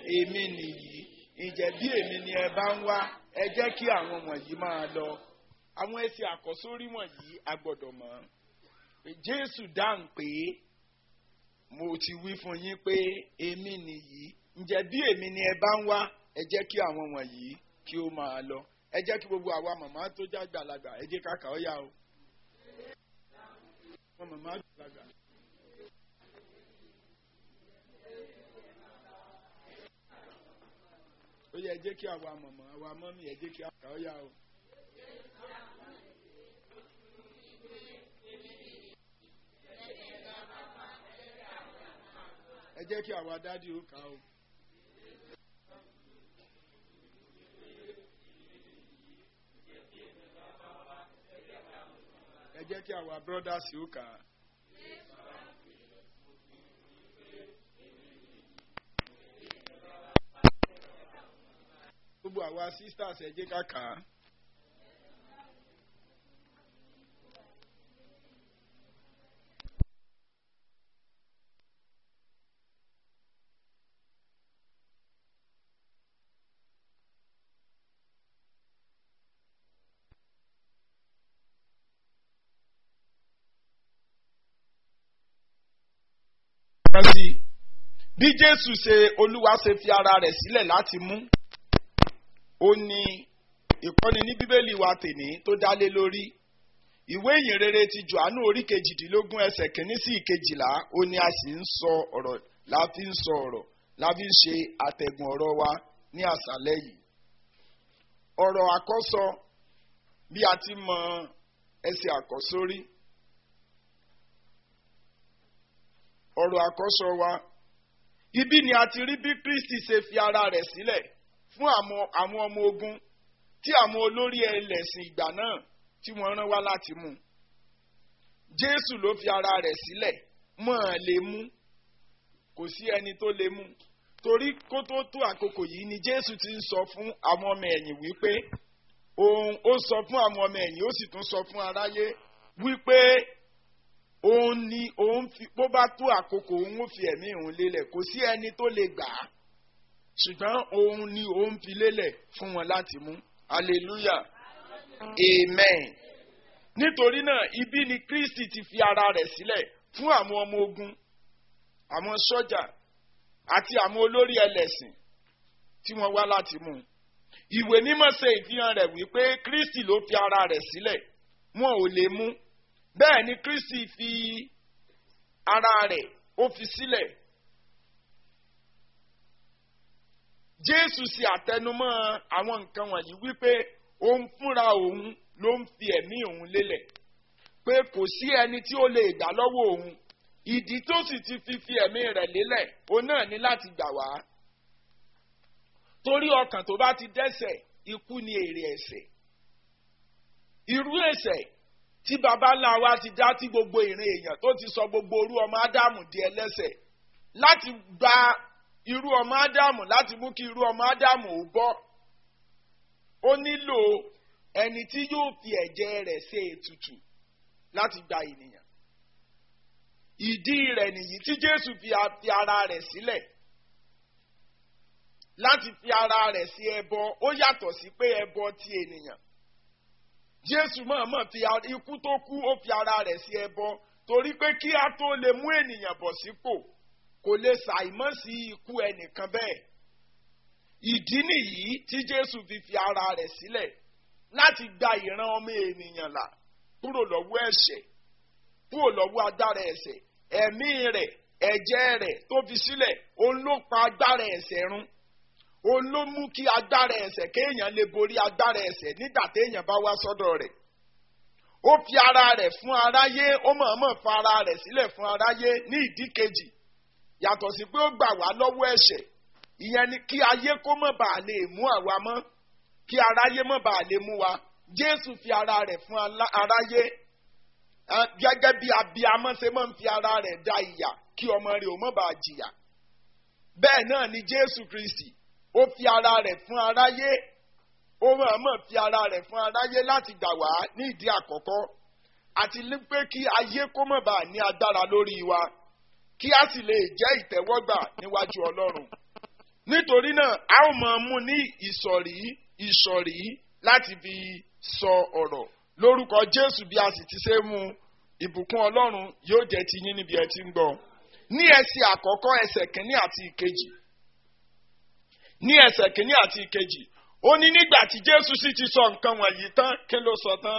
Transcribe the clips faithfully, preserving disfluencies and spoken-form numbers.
èmi nìyí. Ǹjẹ́ bí èmi ni ẹ bá ń wá, ẹ jẹ́ kí àwọn wọ̀nyí máa lọ. Àwọn ẹsẹ̀ àkọ́sórí wọ̀nyí a gbọ́dọ̀ mọ̀. Jésù dáhùn pé mo ti wí fún yín pé èmi nìyí. Ǹjẹ́ bí èmi ni ẹ bá ń wá, ẹ jẹ́ kí àwọn wọ̀nyí kí ó máa lọ. Ẹ jẹ́ kí gbogbo àwa màmá tó jágbàlagbà, ẹ jẹ́ ká kà ó yá o. Wọ́n màmá àgbàlagbà. Ó yẹ ẹ jẹ́ kí àwa màmá, àwa mọ́mí, ẹ jẹ́ kí a kà ó yá o. Ẹ jẹ́ kí àwa dádì ó kà ó. Ẹ jẹ́ kí àwa brothers ó kà á. Gbogbo àwa sisters ẹ jẹ́ ká kà á. Bí Jésù ṣe Olúwa ṣe fi ara rẹ̀ sílẹ̀ láti mú, ó ní ìkọ́ni ní Bíbélì wa tèní tó dálé lórí. Ìwé ìyìnrere ti Jòhánù orí kejìdínlógún ẹsẹ̀ kìíní sí ìkejìlá, ó ní a sì ń sọ ọ̀rọ̀, la fi ń sọ ọ̀rọ̀, la fi ń ṣe àtẹ̀gùn ọ̀rọ̀ wa ní àṣálẹ́ yìí. Ọ̀rọ̀ àkọ́sọ bí a ti mọ ẹsẹ̀ àkọ́sórí. Ọ̀rọ̀ àkọ́sọ wa. Ibi ni a ti rí bí Kristi ṣe fi ara rẹ̀ sílẹ̀ fún àwọn ọmọ ogun tí àwọn olórí ẹlẹ́sìn ìgbà náà tí wọ́n rán wá láti mú. Jésù ló fi ara rẹ̀ sílẹ̀, mọ́ ẹ̀ lè mú, kò sí ẹni tó lè mú. Torí kó tó tó àkókò yìí ni Jésù ti ń sọ fún àwọn ọmọ ẹ̀yìn wípé òun ó sọ fún àwọn ọmọ ẹ̀yìn, ó sì tún sọ fún aráyé wípé òun ni òun fi, bó bá tó àkókò òun ó fi ẹ̀mí òun lélẹ̀, kò sí ẹni tó lè gbà á, ṣùgbọ́n òun ni òun fi lélẹ̀ fún wọn láti mú. Hallelujah, amen. Nítorí náà ibi ni Kristi ti fi ara rẹ̀ sílẹ̀ fún àwọn ọmọ ogun, àwọn sọ́jà àti àwọn olórí ẹlẹ́sìn tí wọ́n wá láti mú. Ìwé mímọ́ ṣe ìfihàn rẹ̀ wípé Kristi ló fi ara rẹ̀ sílẹ̀, wọn ò lè mú. Bẹ́ẹ̀ ni Kristi fi ara rẹ̀ ó fi sílẹ̀. Jésù sì àtẹnumọ́ àwọn nǹkan wọ̀nyí wípé òun fúnra òun ló ń fi ẹ̀mí òun lélẹ̀, pé kò sí ẹni tí ó lè gbà lọ́wọ́ òun. Ìdí tó sì ti fi fi ẹ̀mí rẹ̀ lélẹ̀, òun náà ní láti gbà wá. Torí ọkàn tó bá ti dẹ́ṣẹ̀, ikú ni èrè ẹ̀ṣẹ̀. Irú ẹ̀ṣẹ̀ tí baba ńlá wa ti dá tí gbogbo ìran èèyàn tó ti sọ gbogbo orú ọmọ Ádámù di ẹlẹ́ṣẹ̀, láti gba irú ọmọ Ádámù, láti mú kí irú ọmọ Ádámù ó bọ́, ó nílò ẹni tí yóò fi ẹ̀jẹ̀ rẹ̀ ṣe ètùtù láti gba ènìyàn. Ìdí rẹ̀ nìyí tí Jésù fi ara rẹ̀ sílẹ̀ láti fi ara rẹ̀ sí ẹbọ. Ó yàtọ̀ sí pé ẹbọ ti ènìyàn. Jésù mọ̀ọ́mọ̀ fi ikú tó kú, ó fi ara rẹ̀ sí ẹbọ, torí pé kí a tó lè mú ènìyàn bọ̀ sípò, kò lè ṣàìmọ̀ sí ikú ẹnìkan bẹ́ẹ̀. Ìdí nìyí tí Jésù fi fi ara rẹ̀ sílẹ̀ láti gba ìran ọmọ ènìyàn là kúrò lọ́wọ́ ẹ̀ṣẹ̀, kúrò lọ́wọ́ agbára ẹ̀ṣẹ̀. Ẹ̀mí rẹ̀, ẹ̀jẹ̀ rẹ̀ tó fi sílẹ̀, òun ló pa agbára ẹ̀ṣẹ̀ run. Òun ló mú kí agbára ẹ̀ṣẹ̀ kéèyàn lè borí agbára ẹ̀ṣẹ̀ nígbà téèyàn bá wá sọ́dọ̀ rẹ̀. Ó fi ara rẹ̀ fún aráyé, ó mọ̀ọ́mọ̀ fa ara rẹ̀ sílẹ̀ fún aráyé ní ìdí kejì. Yàtọ̀ sí pé ó gbà wá lọ́wọ́ ẹ̀ṣẹ̀, ìyẹn ni kí ayé kó má bàa lè mú àwa mọ́, kí aráyé má bàa lè mú wa. Jésù fi ara rẹ̀ fún aráyé gẹ́gẹ́ bí abiyamọ ṣe máa ń fi ara rẹ̀ dá ìyà kí ọmọ rẹ̀ ò má bàa jìyà. Bẹ́ẹ̀ náà ni Jésù Kristi, ó fi ara rẹ̀ fún aráyé, ó mọ̀ọ́mọ̀ fi ara rẹ̀ fún aráyé láti gbà wá ní ìdí àkọ́kọ́, àti pé kí ayé kó má bàa ní agbára lórí wa, kí a sì lè jẹ́ ìtẹ́wọ́gbà níwájú Ọlọ́run. nítorí náà a ó máa mú ní ìsọ̀rí ìsọ̀rí láti fi sọ ọ̀rọ̀ lórúkọ Jésù bí a sì ti ṣe mú ìbùkún Ọlọ́run yóò jẹ́ ti yín níbi ẹ ti ń gbọ́. Ní ẹsẹ̀ àkọ́kọ́ ẹsẹ̀ kìíní àti ìkejì ní ẹsẹ̀ kìíní àti ìkejì ó ní nígbà tí Jésù sì ti sọ nǹkan wọ̀nyí tán kí ló sọ tán?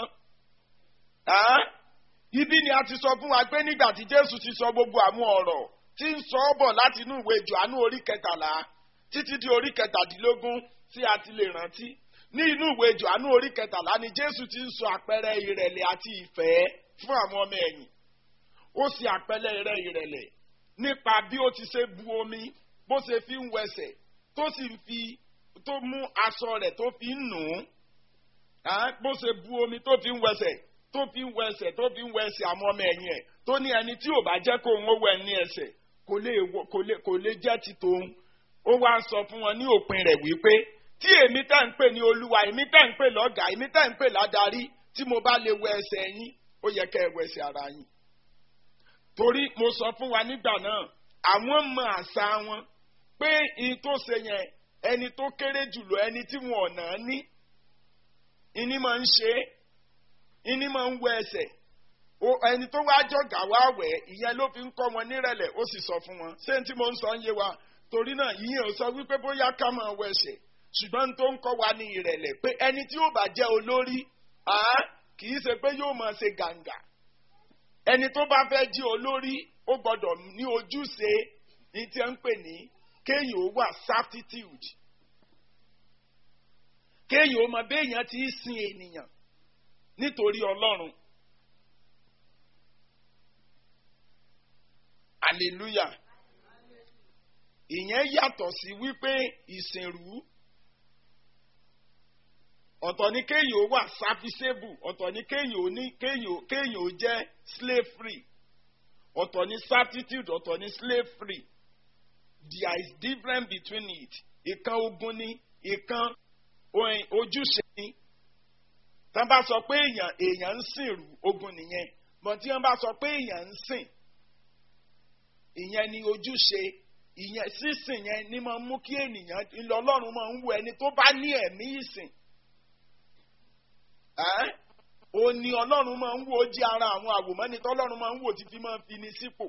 Ibi ni a ti sọ fún wa pé nígbà tí Jésù ti sọ gbogbo àwọn ọ̀rọ̀ tí ń sọ ọ́ bọ̀ láti inú ìwé Jòhánù orí kẹtàlá títí di orí kẹtàdínlógún tí a ti lè rántí. Ní inú ìwé Jòhánù orí kẹtàlá ni Jésù ti ń sọ àpẹẹrẹ ìrẹ̀lẹ̀ àti ìfẹ́ fún àwọn ọmọ ẹ̀yìn. Ó sì àpẹẹrẹ ìrẹ̀ ìrẹ̀lẹ̀ nípa bí ó ti ṣe bu omi bó ṣe fi ń wẹsẹ̀ tó sì ń fi tó mú aṣọ rẹ̀ tó fi ń nù ún bó ṣe bu omi tó fi ń wẹsẹ̀ tó fi ń wẹsẹ̀ tó fi ń wẹsẹ̀ àwọn ọmọ ẹ̀yìn ẹ̀ tó ní ẹni tí ò bá jẹ́ kó ń wẹ̀ ní ẹsẹ̀ kò lè kò lè kò lè jẹ́ ti tòun. Ó wá ń sọ fún wọn ní òpin rẹ̀ wípé tí èmi tá ń pè ní Olúwa èmi tá ń pè lọ́gàá èmi tá ń pè ládarí tí mo bá lè wẹ ẹsẹ̀ yín ó yẹ kẹ́ ẹ wẹsẹ̀ ara yín. Torí mo sọ fún wa nígbà náà àwọn mọ àṣà wọn pé ìyí tó ṣe yẹn ẹni tó kéré jùlọ ẹni tí wọn ọ̀nà ní ìní máa ń ṣe é ìní máa ń wẹ ẹsẹ̀ ẹni tó wá jọ̀gá wá wẹ̀ ìyẹn ló fi ń kọ́ wọn nírẹ̀lẹ̀ ó sì sọ fún wọn ṣé tí mo ń sọ ń yé wa torí náà ìyẹn ò sọ wípé bóyá ká máa wẹ ẹsẹ̀ ṣùgbọ́n tó ń kọ́ wa ní ìrẹ̀lẹ̀ pé ẹni tí ó bá jẹ́ olórí kì í ṣe pé yóò máa ṣe gàǹgà ẹni tó bá fẹ́ jí olórí ó gbọ́dọ̀ ní ojúṣe ní tí ń pè ní kéèyàn ó wà certitude kéèyàn ó mọ béèyàn ti ń sin ènìyàn nítorí Ọlọ́run. Hallelujah. Ìyẹn yàtọ̀ sí wípé ìsìnrú ọ̀tọ̀ ni kéèyàn ó wà serviceable ọ̀tọ̀ ni kéèyàn ó ní kéèyàn kéèyàn ó jẹ́ slave free ọ̀tọ̀ ni certitude ọ̀tọ̀ ni slave free. There is difference between it. Ìkan ogun ni ìkan ojúṣe ni. Tí wọ́n bá sọ pé èèyàn èèyàn ń sìnrú ogun nìyẹn mọ̀ tí wọ́n bá sọ pé èèyàn ń sìn ìyẹn ni ojúṣe ìyẹn sísìn yẹn ni máa ń mú kí ènìyàn ilé Ọlọ́run máa ń wo ẹni tó bá ní ẹ̀mí ìsìn. Ó ní Ọlọ́run máa ń wo jí ara àwọn àwòmọ́ni tó Ọlọ́run máa ń wò títí máa ń fi ní sípò.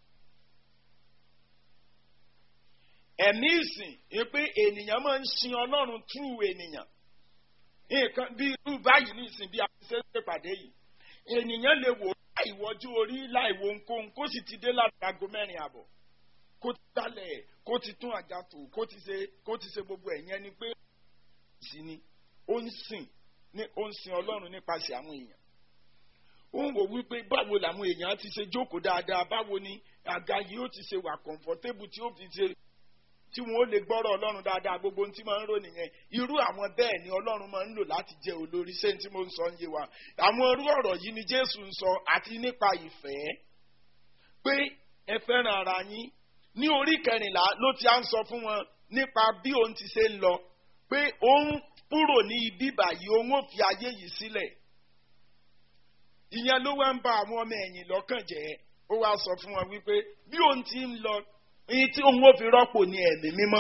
Ẹ̀mí ìsìn ni pé ènìyàn máa ń sin Ọlọ́run through ènìyàn. Nǹkan bí irú báyìí ní ìsìn bí a ti ṣe ṣe pàdé yìí. Ènìyàn lè wò láìwọ́jú orí láìwo ohunkóhun kó sì ti dé láti aago mẹ́rin àbọ̀. Kó ti dálẹ̀ kó ti tún àga tò kó ti ṣe kó ti ṣe gbogbo ẹ̀yẹn ni pé ìsìn ni ó ń sìn ní ó ń sin Ọlọ́run nípasẹ̀ àwọn èèyàn. Ó ń wò wípé báwo làwọn èèyàn ti ṣe jókòó dáadáa báwo ni àga yìí ó ti ṣe wà comfortable tí ó fi ṣe tí wọn ó lè gbọ́rọ̀ Ọlọ́run dáadáa gbogbo ohun tí máa ń rò nìyẹn irú àwọn bẹ́ẹ̀ ni Ọlọ́run máa ń lò láti jẹ́ olórí ṣé tí mo ń sọ ń yé wa àwọn irú ọ̀rọ̀ yìí ni Jésù ń sọ àti nípa ìfẹ́ pé ẹ fẹ́ràn ara yín ní orí kẹrìnlá ló ti à ń sọ fún wọn nípa bí òun ti ṣe ń lọ pé òun kúrò ní ibi báyìí òun ò fi ayé yìí sílẹ̀ ìyẹn ló wá ń ba àwọn ọmọ ẹ̀yìn lọ́kàn jẹ́ ó wá sọ fún wọn wípé bí òun ti ń lọ èyí tí òun ò fi rọ́pò ní ẹ̀mí mímọ́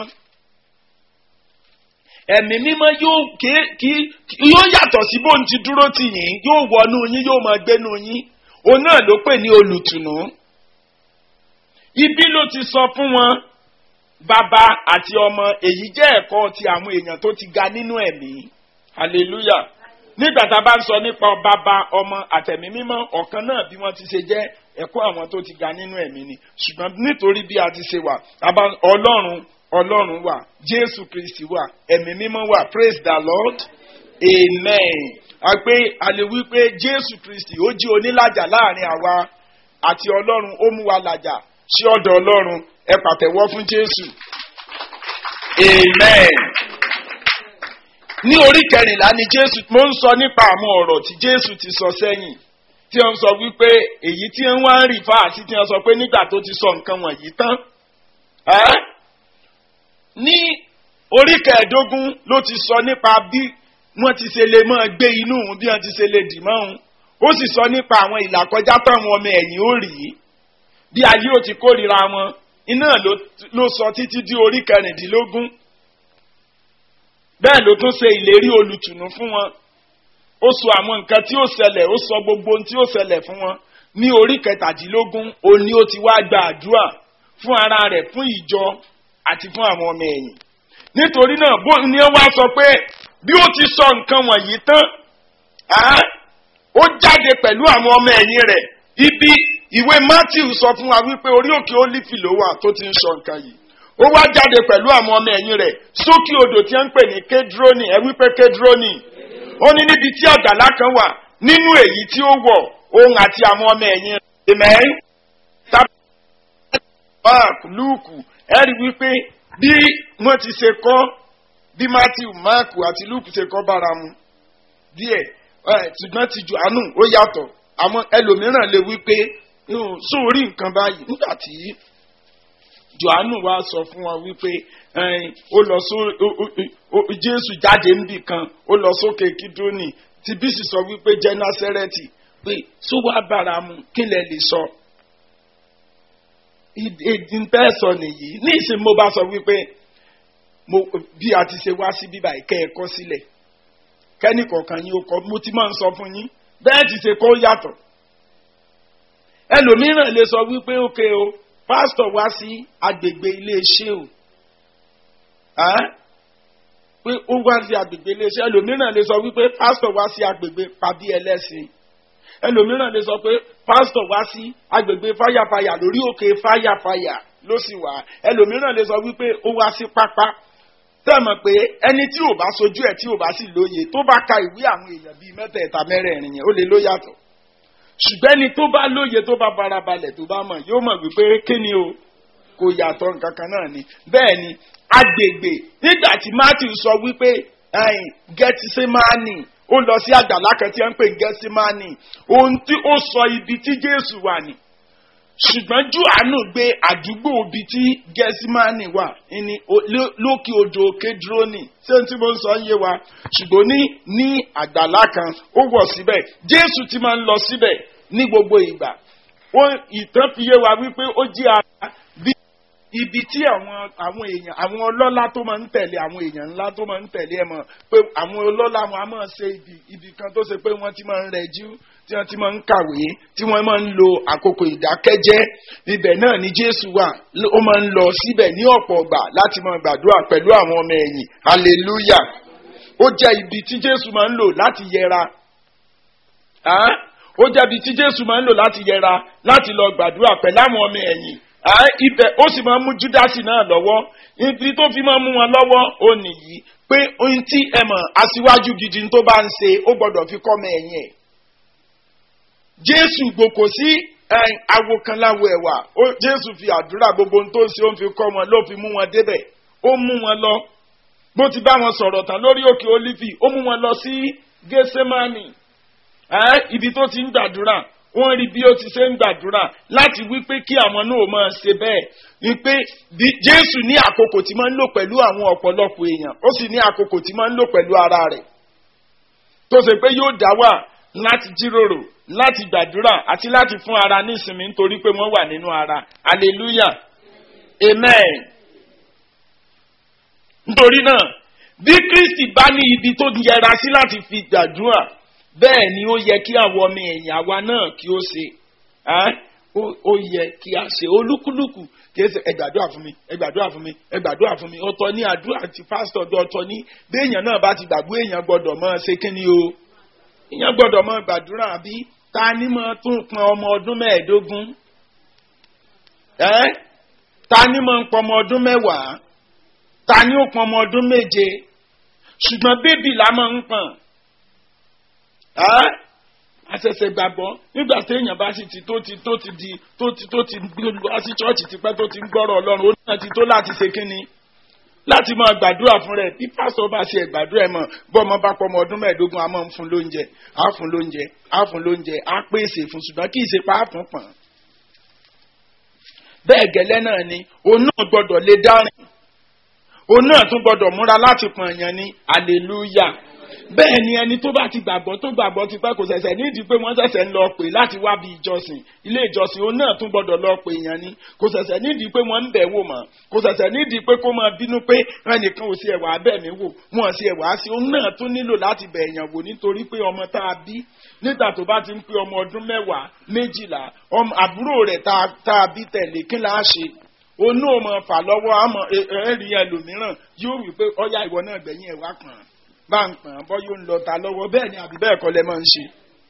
ẹ̀mí mímọ́ yóò kí kí yóò yàtọ̀ sí bóun ti dúró tì yín yóò wọnú yín yóò máa gbénú yín òun náà ló pè ní olùtùnú ibi ló ti sọ fún wọn bàbá àti ọmọ èyí jẹ́ ẹ̀kọ́ ti àwọn èèyàn tó ti ga nínú ẹ̀mí hallelujah nígbà tá a bá ń sọ nípa bàbá ọmọ àtẹ̀mí mímọ́ ọ̀kan náà bí wọ́n ti ṣe jẹ́ ẹ̀kọ́ àwọn tó ti ga nínú ẹ̀mí ni ṣùgbọ́n nítorí bí a ti ṣe wà ọlọ́run ọlọ́run wà Jésù Kristi wà ẹ̀mí mímọ́ wà praise the Lord amen. a pé a lè wí pé Jésù Kristi ó jí onílàjà láàrin àwa àti ọlọ́run ó mú wa làjà sí ọ̀dọ̀ ọlọ́run ẹ pàtẹ́wọ́ fún Jésù amen. ní orí kẹrìnlá ni Jésù mo ń sọ nípa àwọn ọ̀rọ̀ tí Jésù ti sọ sẹ́yìn tí wọ́n sọ wípé èyí tí wọ́n ń rí fáà sí tí wọ́n sọ pé nígbà tó ti sọ nǹkan wọ̀nyí tán ní orí kẹẹ̀ẹ́dógún ló ti sọ nípa bí wọ́n ti ṣe lè máa gbé inú òun bí wọ́n ti ṣe lè dì mọ́ òun ó sì sọ nípa àwọn ìlàkọjá táwọn ọmọ ẹ̀yìn ó rí bí ayé ò ti kórìíra wọn iná ló sọ títí di orí kẹrìndínlógún bẹ́ẹ̀ ló tún ṣe ìlérí olùtùnú fún wọn ó sọ àwọn nǹkan tí ó ṣẹlẹ̀ ó sọ gbogbo ohun tí ó ṣẹlẹ̀ fún wọn ní orí kẹtàdínlógún òní ó ti wá gba àdúrà fún ara rẹ̀ fún ìjọ àti fún àwọn ọmọ ẹ̀yìn nítorí náà bó ni ó wá sọ pé bí ó ti sọ nǹkan wọ̀nyí tán ó jáde pẹ̀lú àwọn ọmọ ẹ̀yìn rẹ̀ ibi ìwé Matthew sọ fún wa wípé orí òkè Ólífì ló wà tó ti ń sọ nǹkan yìí ó wá jáde pẹ̀lú àwọn ọmọ ẹ̀yìn rẹ̀ sókè odò tí wọ́n ń pè ní Kédrónì ẹ wípé Kédrónì ó ní níbi tí àgbàlá kan wà nínú èyí tí ó wọ̀ òun àti àwọn ọmọ ẹ̀yìn rẹ̀ amen Mark Luke ẹ rí wípé bí wọ́n ti ṣe kọ́ bí Matthew Mark àti Luke ṣe kọ́ bára mu díẹ̀ ṣùgbọ́n ti Jòhánù ó yàtọ̀ àwọn ẹlòmíràn lè wípé sórí nǹkan báyìí nígbà tí Jòhánù wá sọ fún wa wípé ó lọ só Jésù jáde níbì kan ó lọ sókè Kídrónì tí bísí sọ wípé jẹ́ Násárẹ́tì pé só wá bára mu kí lẹ lè sọ ìdí ń tẹ́ sọ nìyí ní ìsìn mo bá sọ wípé bí a ti ṣe wá sí bíbá ìkẹ́ ẹ̀kọ́ sílẹ̀ kẹ́nì kọ̀ọ̀kan yín ó kọ́ mo ti máa ń sọ fún yín bẹ́ẹ̀ ti ṣe kó yàtọ̀ ẹlòmíràn lè sọ wípé ókè o pásítọ̀ wá sí agbègbè iléeṣẹ́ o pé ó wá sí agbègbè iléeṣẹ́ ẹlòmíràn lè sọ wípé pásítọ̀ wá sí agbègbè pàbí ẹlẹ́sìn ẹlòmíràn lè sọ pé pásítọ̀ wá sí agbègbè fáyàfáyà lórí òkè fáyàfáyà ló sì wà ẹlòmíràn lè sọ wípé ó wá sí pápá tẹ́mọ̀ pé ẹni tí ò bá sojú ẹ̀ tí ò bá sì lóye tó bá ka ìwé àwọn èèyàn bíi mẹ́tẹ̀ẹ̀ta mẹ́rẹ̀ẹ̀rin yẹn ó lè ló yàtọ̀ ṣùgbọ́n ẹni tó bá lóye tó bá farabalẹ̀ tó bá mọ̀ yóò mọ̀ wípé kí ni o kò yàtọ̀ nǹkan kan náà ni bẹ́ẹ̀ ni agbègbè nígbà tí Matthew sọ wípé Gẹ́tísémánì ó lọ sí àgbàlá kan tí wọ́n ń pè Gẹ́tísémánì ohun tí ó sọ ibi tí Jésù wà ní ṣùgbọ́n Jòhánù gbé àdúgbò ibi tí Gẹ́tísémánì wà ní lókè odò Kédrónì ṣé ohun tí mo ń sọ ń yé wa ṣùgbọ́n ní ní àgbàlá kan ó wọ̀ síbẹ̀ Jésù ti máa ń lọ síbẹ̀ ní gbogbo ìgbà ìtàn fi yé wa wípé ó jẹ́ ara bí ibi tí àwọn àwọn èèyàn àwọn ọlọ́lá tó máa ń tẹ̀lé àwọn èèyàn ńlá tó máa ń tẹ̀lé ẹ̀ mọ̀ pé àwọn ọlọ́lá wọn a máa ṣe ibi ibi kan tó ṣe pé wọ́n ti máa ń rẹjú tí wọ́n ti máa ń kàwé tí wọ́n máa ń lo àkókò ìdákẹ́jẹ́ ibẹ̀ náà ni Jésù wà ó máa ń lọ síbẹ̀ ní ọ̀pọ̀ ọgbà láti máa gbàdúrà pẹ̀lú àwọn ọmọ ẹ̀yìn hallelujah ó jẹ́ ibi tí Jésù máa ń lò láti yẹra ó jẹ́ ibi tí Jésù máa ń lò láti yẹra láti lọ gbàdúrà pẹ̀lú àwọn ọmọ ẹ̀yìn ibẹ̀ ó sì máa ń mú Júdásì náà lọ́wọ́ ibi tó fi máa ń mú wọn lọ́wọ́ ó nìyí pé ohun tí ẹ mọ̀ aṣíwájú gidi tó bá ń ṣe ó gbọ́dọ̀ fi kọ́ ọmọ ẹ̀yìn ẹ̀ Jésù gbòkò sí awokanláwo ẹ̀wà Jésù fi àdúrà gbogbo ohun tó ń ṣe ó ń fi kọ́ wọn ló fi mú wọn débẹ̀ ó mú wọn lọ bó ti bá wọn sọ̀rọ̀ tán lórí òkè Ólífì ó mú wọn lọ sí Gẹ́tísémánì ibi tó ti ń gbàdúrà wọ́n rí bí ó ti ṣe ń gbàdúrà láti wí pé kí àwọn náà máa ṣe bẹ́ẹ̀ ni pé Jésù ní àkókò tí máa ń lò pẹ̀lú àwọn ọ̀pọ̀lọpọ̀ èèyàn ó sì ní àkókò tí máa ń lò pẹ̀lú ara rẹ̀ tó ṣe pé yóò dá wà láti jíròrò láti gbàdúrà àti láti fún ara ní ìsinmi nítorí pé wọ́n wà nínú ara hallelujah amen. nítorí náà bí Kristi bá ní ibi tó yẹra sí láti fi gbàdúrà bẹ́ẹ̀ ni ó yẹ kí àwọn ọmọ ẹ̀yìn àwa náà kí ó ṣe ó yẹ kí a ṣe olúkúlùkù kí ẹ ṣe ẹ gbàdúrà fún mi ẹ gbàdúrà fún mi ẹ gbàdúrà fún mi ọ̀tọ̀ ní àdúrà tí pásítọ̀ ọ̀tọ̀ ní bí èèyàn náà bá ti gbàgbé èèyàn gbọ́dọ̀ máa ṣe kí ni o èèyàn gbọ́dọ̀ máa gbàdúrà bí ta ni máa tún pọn ọmọ ọdún mẹ́ẹ̀ẹ́dógún ta ni máa ń pọn ọmọ ọdún mẹ́wàá ta ni ó pọn ọmọ ọdún méje ṣùgbọ́n bébì la máa ń pọn àṣẹ̀ṣẹ̀ gbàgbọ́ nígbà tí èèyàn bá sì ti tó ti tó ti di tó ti tó ti wá sí ṣọ́ọ̀ṣì tipẹ́ tó ti ń gbọ́rọ̀ Ọlọ́run ó náà ti tó láti ṣe kínni láti máa gbàdúrà fún rẹ̀ bí pásítọ̀ bá ṣe gbàdúrà ẹ̀ mọ̀ bọ́ ọmọ bá pọ̀ ọmọ ọdún mẹ́ẹ̀ẹ́dógún a máa ń fún lóúnjẹ á fún lóúnjẹ á fún lóúnjẹ á pèsè fún ṣùgbọ́n kì í ṣe pa á fún pọ̀n. bẹ́ẹ̀ gẹ́lẹ́ náà ni òun náà gbọ́dọ̀ lè dárìn òun náà tún gbọ́dọ̀ múra láti pọ̀n èèyàn ní hallelujah bẹ́ẹ̀ ni ẹni tó bá ti gbàgbọ́ tó gbàgbọ́ ti pẹ́ kò ṣẹ̀ṣẹ̀ nídìí pé wọ́n ṣẹ̀ṣẹ̀ ń lọ pè láti wá bí ìjọsìn ilé ìjọsìn òun náà tún gbọ́dọ̀ lọ pè èèyàn ni kò ṣẹ̀ṣẹ̀ nídìí pé wọ́n ń bẹ̀ wò mọ́ kò ṣẹ̀ṣẹ̀ nídìí pé kó máa bínú pé ẹnìkan ò sí ẹ̀wà bẹ́ẹ̀ mi wò wọ́n sí ẹ̀wà sí òun náà tún nílò láti bẹ̀ èèyàn wò nítorí pé ọmọ tá a bí nígbà tó bá ti ń pé ọmọ ọdún mẹ́wàá méjìlá àbúrò rẹ̀ tá a bí tẹ̀lé kí la ṣe òun náà mọ̀ fà lọ́wọ́ àmọ́ ẹ̀rí ẹlòmíràn yóò wí pé ọ̀yá ìwọ náà gbẹ̀yìn ẹ̀wà kan bá ń pọ̀n bọ́ yóò ń lọ ta lọ́wọ́ bẹ́ẹ̀ ni àbí bẹ́ẹ̀ kọ́ lẹ máa ń ṣe.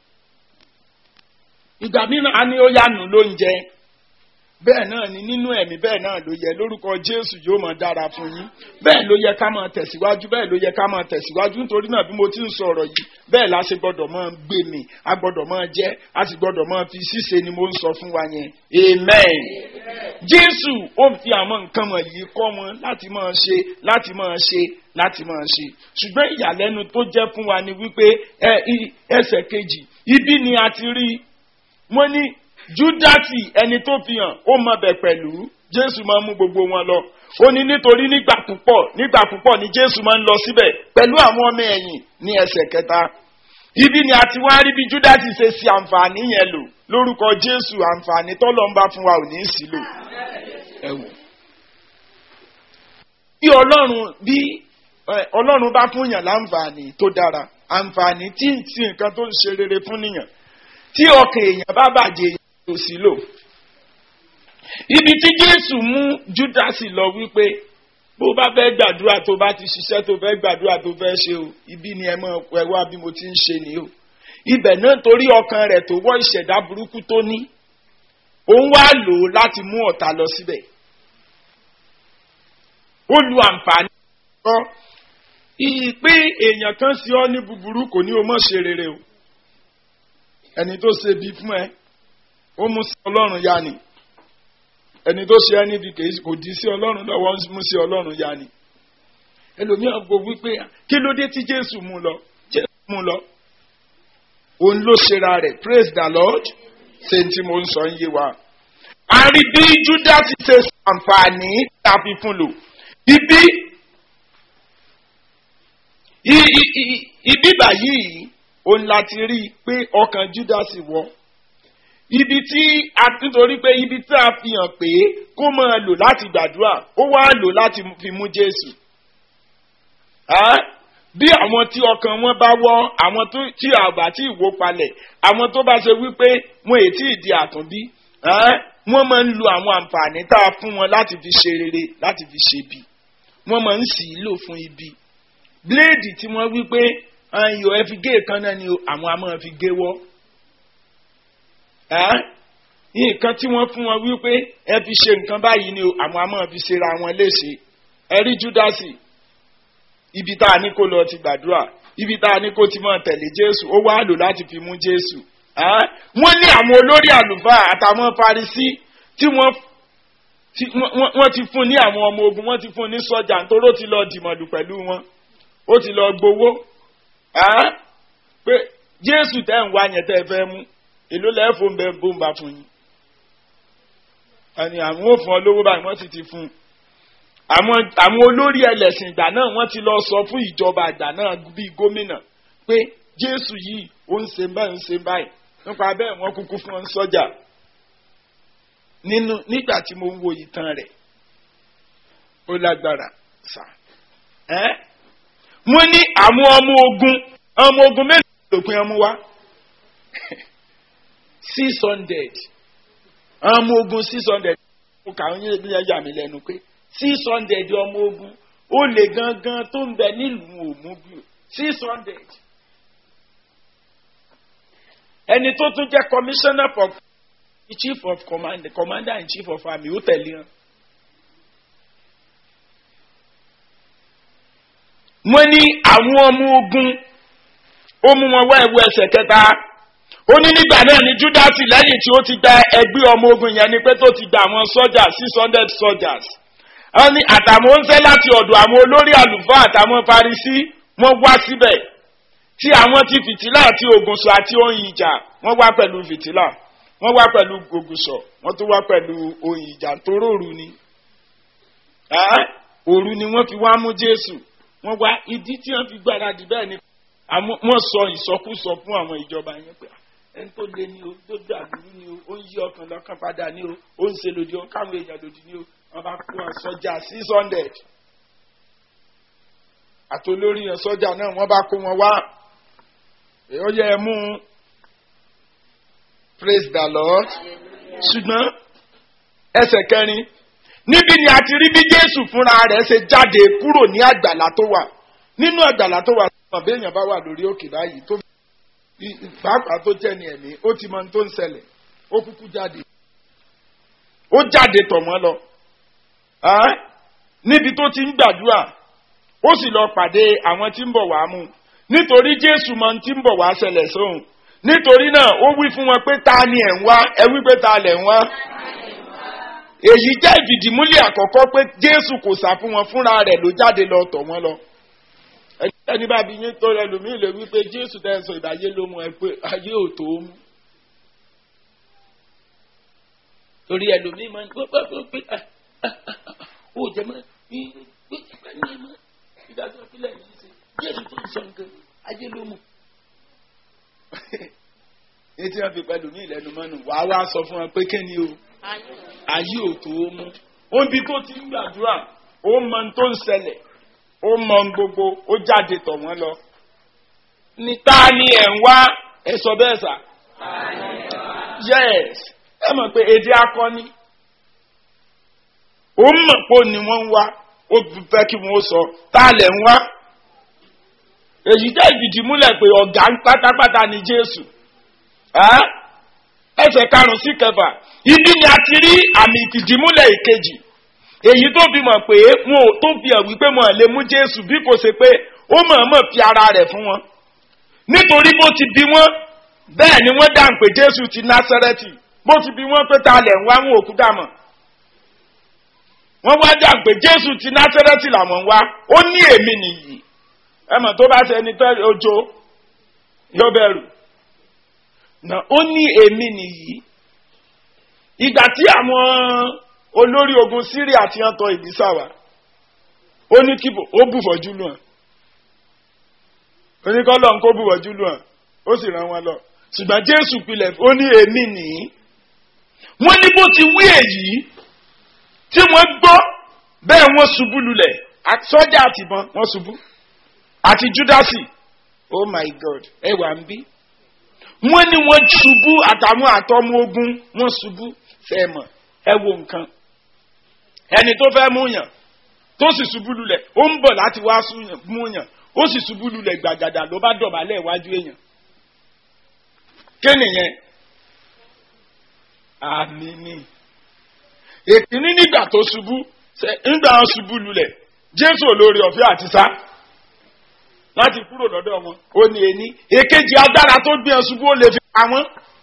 ìgbà mìíràn á ní ó yánu lóúnjẹ bẹ́ẹ̀ náà ni nínú ẹ̀mí bẹ́ẹ̀ náà ló yẹ lórúkọ Jésù yóò máa dára fún yín bẹ́ẹ̀ ló yẹ ká máa tẹ̀síwájú bẹ́ẹ̀ ló yẹ ká máa tẹ̀síwájú nítorí náà bí mo ti ń sọ̀rọ̀ yìí bẹ́ẹ̀ la ṣe gbọ́dọ̀ máa gbé mi a gbọ́dọ̀ máa jẹ́ a sì gbọ́dọ̀ máa fi ṣíṣe ni mo ń sọ fún wa yẹn amen. Jésù ó fi àwọn nǹkan wọ̀nyí kọ́ wọn láti máa ṣe láti máa ṣe láti máa ṣe ṣùgbọ́n ìyàlẹ́nu tó jẹ́ fún wa ni wípé ẹsẹ̀ kejì ibi ni a ti rí wọ́n ní Júdásì ẹni tó fi hàn ó mọ bẹ̀ pẹ̀lú Jésù máa ń mú gbogbo wọn lọ ó ní nítorí nígbà púpọ̀ nígbà púpọ̀ ni Jésù máa ń lọ síbẹ̀ pẹ̀lú àwọn ọmọ ẹ̀yìn ní ẹsẹ̀ kẹta ibi ni a ti wá rí bí Júdásì ṣe ṣe àǹfààní yẹn lò lórúkọ Jésù àǹfààní tọ́lọ́ ń bá fún wa ò ní í sí lò ẹ̀wù bí Ọlọ́run bí Ọlọ́run bá fún yàn láǹfààní tó dára àǹfààní tí ń ti nǹkan tó ń ṣe rere fún nìyàn tí ọkàn èèyàn bá bàjẹ́ èèyàn kò sí lò. Ibi tí Jésù mú Júdásì lọ wípé bó bá fẹ́ gbàdúrà tó bá ti ṣiṣẹ́ tó fẹ́ gbàdúrà tó fẹ́ ṣe o ibi ni ẹ mọ̀ ẹ wá bí mo ti ń ṣe ni o. Ibẹ̀ náà torí ọkàn rẹ̀ tó wọ́ ìṣẹ̀dá burúkú tó ní òun wá lò ó láti mú ọ̀tá lọ síbẹ̀. Ó lu àǹfààní kọ́ ìpè èèyàn kan sí ọ ní búburú kò ní o mọ̀ ṣe rere o. Ẹni tó ṣe bí fún ẹ ó mú sí Ọlọ́run yá ni ẹni tó ṣe ẹ níbi kò dí sí Ọlọ́run lọ́wọ́ ń mú sí Ọlọ́run yá ni ẹlòmíràn gbọ́ wípé kí ló dé tí Jésù mú lọ Jésù mú lọ òun ló ṣera rẹ̀ praise the Lord ṣe tí mo ń sọ ń yé wa. A rí bí Júdásì ṣe ṣàǹfààní tàbí fún lò ibi ibi báyìí òun láti rí i pé ọkàn Júdásì wọ̀ ibi tí a nítorí pé ibi tí a fi hàn pé kó máa lò láti gbàdúrà ó wá lò láti fi mú Jésù. Bí àwọn tí ọkàn wọn bá wọ́ àwọn tí àgbà tí ìwó palẹ̀ àwọn tó bá ṣe wípé wọn ètí ìdí àtúnbí wọ́n máa ń lo àwọn àǹfààní tá a fún wọn láti fi ṣe rere láti fi ṣe bí wọ́n máa ń sì í lò fún ibi. Bíléèdì tí wọ́n wípé ayò ẹ fi gé kan náà ni àwọn a máa fi gé wọ́. Nǹkan tí wọ́n fún wọn wípé ẹ fi ṣe nǹkan báyìí ni àwọn a máa fi ṣera wọn léṣe. Ẹ rí Júdásì ibi tá a ní kó lọ ti gbàdúrà ibi tá a ní kó ti máa tẹ̀lé Jésù ó wá lò láti fi mú Jésù. Wọ́n ní àwọn olórí àlùfáà àtàwọn Farisí tí wọ́n wọ́n ti fún ní àwọn ọmọ ogun wọ́n ti fún ní sọ́jà nítorí ó ti lọ dìmọ̀lù pẹ̀lú wọn ó ti lọ gbowó. Pé Jésù tẹ́ ń wá yẹn tẹ́ ẹ fẹ́ mú èló lẹ́ẹ̀fọ́ ń bẹ bóńbà fún yín. Àní àwọn ò fún ọ lówó báyìí wọ́n sì ti fún un. Àwọn àwọn olórí ẹlẹ́sìn ìgbà náà wọ́n ti lọ sọ fún ìjọba ìgbà náà bíi gómìnà pé Jésù yìí ó ń ṣe báyìí ń ṣe báyìí nípa bẹ́ẹ̀ wọ́n kúkú fún ọ ń sọ́jà. Nínú nígbà tí mo ń wo ìtàn rẹ̀ ó lágbára sà. Wọ́n ní àwọn ọmọ ogun ọmọ ogun mélòó ló pín ọmú wá six hundred ọmọ ogun six hundred mo kà ń yé bí ẹ yà mí lẹ́nu pé six hundred ọmọ ogun ó lè gangan tó ń bẹ nílùú òmùgbò six hundred ẹni tó tún jẹ́ commissioner for the chief of command the commander in chief of army ó tẹ̀lé hàn. mo ní àwọn ọmọ ogun ó mú wọn wá ẹ̀wù ẹsẹ̀ kẹta ó ní nígbà náà ni Júdásì lẹ́yìn tí ó ti gba ẹgbẹ́ ọmọ ogun yẹn ni pé tó ti gba àwọn sọ́jà six hundred soldiers wọ́n ní àtàwọn oúnjẹ láti ọ̀dọ̀ àwọn olórí àlùfáà àtàwọn Farisí wọ́n wá síbẹ̀ tí àwọn ti fìtílà àti ògùnṣọ̀ àti oyin ìjà wọ́n wá pẹ̀lú fìtílà wọ́n wá pẹ̀lú ògùnṣọ̀ wọ́n tún wá pẹ̀lú oyin ìjà toró òru ni òru ni wọ́n fi wá mú Jésù wọ́n wá ìdí tí wọ́n fi gbáradì bẹ́ẹ̀ ni wọ́n sọ ìsọkúsọ fún àwọn ìjọba yẹn pé ẹni tó lé ní o tó dàdúrú ní o ó ń yí ọkàn lọ́kàn padà ní o ó ń ṣe lòdì ó káwọn èèyàn lòdì ní o wọ́n bá kó wọn sọ́jà six hundred àtolórí yẹn sọ́jà náà wọ́n bá kó wọn wá ó yẹ ẹ mú un praise the Lord ṣùgbọ́n ẹsẹ̀ kẹrin níbi ni a ti rí bí Jésù fúnra rẹ̀ ṣe jáde kúrò ní àgbàlá tó wà nínú àgbàlá tó wà lọ́wọ́ bí èèyàn bá wà lórí òkè báyìí tó pàápàá tó jẹ́ ní ẹ̀mí ó ti mọ ohun tó ń ṣẹlẹ̀ ó kúkú jáde ó jáde tọ̀ wọ́n lọ níbi tó ti ń gbàdúrà ó sì lọ pàdé àwọn tí ń bọ̀ wá mú nítorí Jésù mọ ohun tí ń bọ̀ wá ṣẹlẹ̀ sóhun nítorí náà ó wí fún wọn pé ta ni ẹ̀ ń wá ẹ wí pé ta lẹ̀ ń wá. èyí jẹ́ ìfìdímúlẹ̀ àkọ́kọ́ pé Jésù kò sá fún wọn fúnra rẹ̀ ló jáde lọ tọ̀ wọ́n lọ. ẹni bá bí yín tó rẹ lòmíì lè wí pé Jésù tẹ́ ẹ sọ ìdáyé ló mú ẹ pé ayé ò tó mú. torí ẹlòmíì máa ń gbọ́ pé pé ó jẹ mọ́ ní pé ìgbà ní ẹ mọ́ ìdájọ́ ìpínlẹ̀ yìí ṣe Jésù tó ń sọ nǹkan ayé ló mú. etí wọn fi pẹ̀lú ní ìlẹ́nu mọ́nù wàá wá sọ fún wọn pé kí ni o ayé ò tó mú. Obi tó ti ń gbàdúrà ó mọ ohun tó ń ṣẹlẹ̀ ó mọ ohun gbogbo ó jáde tọ̀ wọ́n lọ. ní ta ni ẹ̀ ń wá ẹ sọ bẹ́ẹ̀ sà. yes ẹ mọ̀ pé èdè akọni ó mọ̀ pé ni wọ́n ń wá ó fẹ́ kí wọ́n sọ ta lẹ̀ ń wá. èyí jẹ́ ìfìdímúlẹ̀ pé ọ̀gá pátápátá ni Jésù. ẹsẹ̀ karùn-ún sí kẹfà ibi ni a ti rí àmì ìfìdímúlẹ̀ ìkejì èyí tó fi mọ̀ pé wọn ò tó fi hàn wípé wọn lè mú Jésù bí kò ṣe pé ó mọ̀ọ́mọ̀ fi ara rẹ̀ fún wọn nítorí bó ti bí wọn bẹ́ẹ̀ ni wọ́n dáhùn pé Jésù ti Násárẹ́tì bó ti bí wọn pé ta lẹ̀ ń wá wọn òkú dàmọ̀ wọ́n wá dáhùn pé Jésù ti Násárẹ́tì làwọn ń wá ó ní èmi nìyí ẹ mọ̀ tó bá ṣe ẹni tó ojo yóò bẹ̀rù náà ó ní èmi nìyí ìgbà tí àwọn olórí ogun Síríà ti hàn tọ Èlíṣà wá ó ní kí ó bùfọ̀jú lù hàn ó ní kọ́ lọ́n kó bùfọ̀jú lù hàn ó sì rán wọn lọ ṣùgbọ́n Jésù pilẹ̀ ó ní èmi nìyí wọ́n ní bó ti wí èyí tí wọ́n gbọ́ bẹ́ẹ̀ wọ́n ṣubú lulẹ̀ sọ́jà àtìbọn wọ́n ṣubú àti Júdásì oh my God ẹ wà ń bí wọ́n ní wọ́n ṣubú àtàwọn àtọmọ ogun wọ́n ṣubú fẹ́ mọ̀ ẹ wo nǹkan ẹni tó fẹ́ mú yàn tó sì ṣubú lulẹ̀ ó ń bọ̀ láti wá mú yàn ó sì ṣubú lulẹ̀ gbàgàdà ló bá dọ̀bálẹ̀ iwájú èèyàn kí nìyẹn àmì ni èkìní nígbà tó ṣubú nígbà wọn ṣubú lulẹ̀ Jésù olórí ọ̀fẹ́ àti sá láti kúrò lọ́dọ̀ wọn ó ní ení èkejì agbára tó gbé ẹ ṣubú ó lè fi pa wọ́n.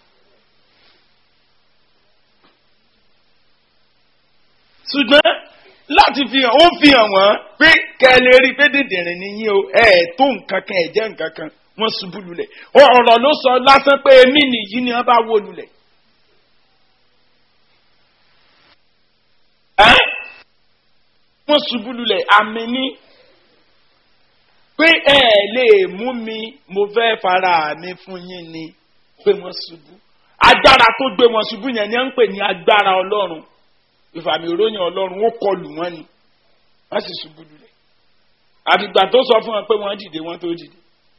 ṣùgbọ́n láti fi hàn ó fi hàn wọ́n pé kẹ́lẹ́ rí pé dìndìnrín nìyí o ẹ̀ tó nǹkan kan ẹ̀ jẹ́ nǹkan kan wọ́n ṣubú lulẹ̀ ọ̀rọ̀ ló sọ lásán pé èmi nìyí ni wọ́n bá wó lulẹ̀. wọ́n ṣubú lulẹ̀ àmì ní pé ẹ lè mú mi mo fẹ́ fara mi fún yín ni pé wọ́n ṣubú agbára tó gbé wọn ṣubú yẹn ni à ń pè ní agbára Ọlọ́run ìfàmì ìròyìn Ọlọ́run ó kọlù wọn ni wọ́n sì ṣubú lulẹ̀ àfìgbà tó sọ fún wọn pé wọ́n dìde wọ́n tó dìde.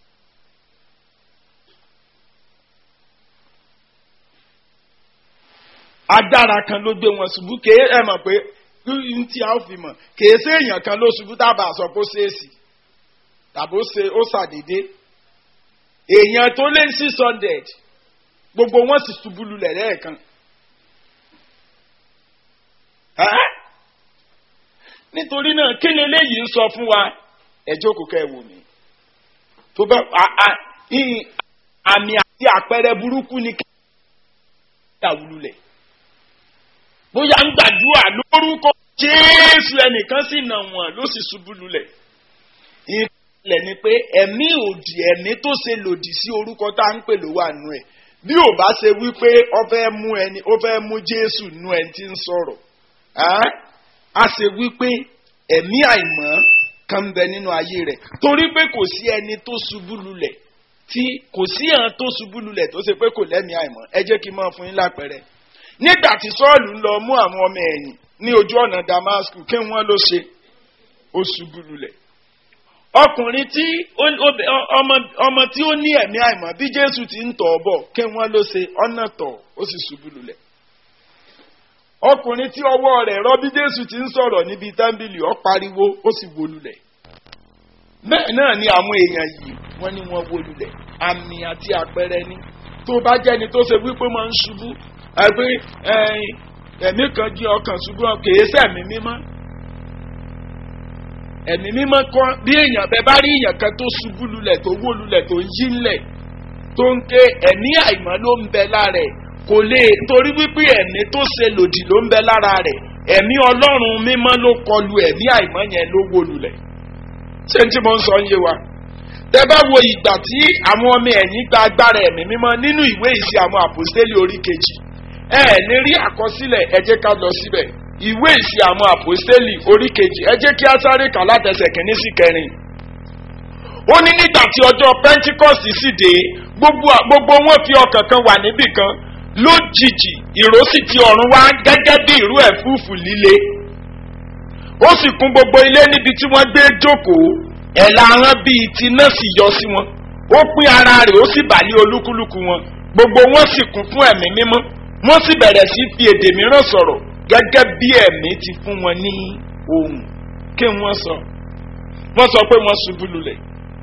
agbára kan ló gbé wọn ṣubú kéé ẹ mọ̀ pé n tí a ó fi mọ̀ kéé sí èèyàn kan ló ṣubú tábà sọ pé ó ṣèèṣì tàbí ó ṣe ó ṣàdédé èèyàn tó lé ní six hundred gbogbo wọn sì ṣubú lulẹ̀ lẹ́ẹ̀kan. nítorí náà kí ni eléyìí ń sọ fún wa ẹ jókòó kẹ́ ẹ wò mí tó bá àmì àti àpẹẹrẹ burúkú ni kí ẹ wúlulẹ̀ bóyá ń gbàdúrà lórúkọ Jésù ẹnìkan sì nà wọ́n ló sì ṣubú lulẹ̀ ìpìlẹ̀ ni pé ẹ̀mí òdì ẹ̀mí tó ṣe lòdì sí orúkọ tá à ń pè ló wà nù ẹ̀ bí ò bá ṣe wípé ó fẹ́ mú ẹni ó fẹ́ mú Jésù nù ẹni tí ń sọ̀rọ̀ a ṣe wípé ẹ̀mí àìmọ́ kan ń bẹ nínú ayé rẹ̀ torí pé kò sí ẹni tó ṣubú lulẹ̀ tí kò sí àwọn tó ṣubú lulẹ̀ tó ṣe pé kò lẹ́mìí àìmọ́. Ẹ jẹ́ kí n máa fún yín lápẹẹrẹ. Nígbà tí Sọ́ọ̀lù ń lọ mú àwọn ọmọ ẹ̀yìn ní ojú ọ̀nà Damasku kí wọ́n ló ṣe ó ṣubú lulẹ̀. Ọkùnrin tí ọmọ tí ó ní ẹ̀mí àìmọ́ bí Jésù ti ń tọ̀ ọ́ bọ̀ kí wọ́n ló ṣe ọ̀nà tọ̀ ó sì ṣubú lulẹ̀. Ọkùnrin tí ọwọ́ rẹ̀ rọ́ bí Jésù ti ń sọ̀rọ̀ níbi tẹ́ḿbìlì ó pariwo ó sì wó lulẹ̀. Bẹ́ẹ̀ náà ni àwọn èèyàn yìí wọ́n ní wọ́n wó lulẹ̀. Àmì àti àpẹẹrẹ ni tó bá jẹ́ni tó ṣe wípé máa ń ṣubú ẹgbẹ́ ẹ̀mí kan jí ọkàn ṣubú kìí sẹ́mi mímọ́. Ẹ̀mí mímọ́ kan bí èèyàn bẹ́ẹ̀ bá rí èèyàn kan tó ṣubú lulẹ̀ tó wó lulẹ̀ tó ń yí ńlẹ̀ tó ń ké ẹ̀mí àìmọ́ ló ń bẹ lára ẹ̀ kò lè torí wípé ẹ̀mí tó ṣe lòdì ló ń bẹ lára rẹ̀ ẹ̀mí Ọlọ́run mímọ́ ló kọlu ẹ̀mí àìmọ́ yẹn ló wó lulẹ̀. Ṣé n tí mo ń sọ ń yé wa? Tẹ́ bá wo ìgbà tí àwọn ọmọ ẹ̀yìn gba agbára ẹ̀mí mímọ́ nínú ìwé ìṣe àwọn àpòstélì orí kejì ẹ ẹ̀ lè rí àkọsílẹ̀ ẹ jẹ́ ká lọ síbẹ̀. Ìwé ìṣe àwọn àpòstélì orí kejì ẹ jẹ́ kí á sáré kà látẹsẹ̀ kìíní sí kẹrin. Ó ní nígbà tí ọjọ́ Pẹ́ńtíkọ́sì sì dé gbogbo wọn fi ọkàn kan wà níbì kan lójijì ìró sì ti ọ̀run wá gẹ́gẹ́ bí ìró ẹ̀fúùfù líle. Ó sì kún gbogbo ilé níbi tí wọ́n gbé jókòó ẹ̀la ahọ́n bíi ti náà sì yọ sí wọn. Ó pín ara rẹ̀ ó sì bà lé olúkúlùkù wọn. Gbogbo wọn sì kún fún ẹ̀mí mímọ́. Wọ́n sì bẹ̀rẹ̀ sí fi èdè mìíràn sọ̀rọ̀ gẹ́gẹ́ bí ẹ̀mí ti fún wọn ní ohùn. Kí wọ́n sọ? Wọ́n sọ pé wọ́n ṣubú lulẹ̀.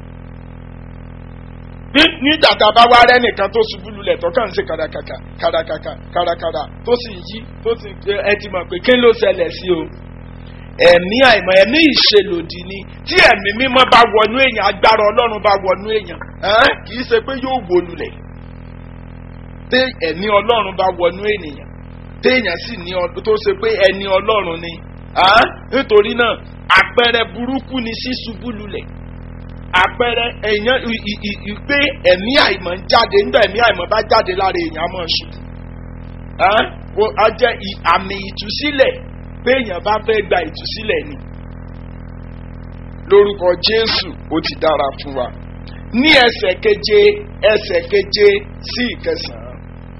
Nígbà tá a bá wá rẹ́ nìkan tó ṣubú lulẹ̀ tó kàn ń ṣe kàràkàkà kàràkàkà kàràkàrà tó sì yí tó sì ẹ ti mọ̀ pé kí ló ṣẹlẹ̀ sí o. Ẹ̀mí àìmọ̀ ẹ̀mí ìṣelòdì ni tí ẹ̀mí mímọ́ bá wọnú èèyàn agbára Ọlọ́run bá wọnú èèyàn kì í ṣe pé yóò wó lulẹ̀. Tí ẹ̀mí Ọlọ́run bá wọnú ènìyàn téèyàn sì ní tó ṣe pé ẹni Ọlọ́run ni nítorí náà àpẹẹrẹ burúkú ni ṣíṣubú lulẹ̀. Àpẹẹrẹ èèyàn pé ẹ̀mí àìmọ̀ ń jáde nígbà ẹ̀mí àìmọ̀ bá jáde lára èèyàn máa ṣubú. Á jẹ́ àmì ìtúsílẹ̀ pé èèyàn bá fẹ́ gba ìtúsílẹ̀ ni. Lórúkọ Jésù ó ti dára fún wa. Ní ẹsẹ̀ keje ẹsẹ̀ keje sí ìkẹsàn-án.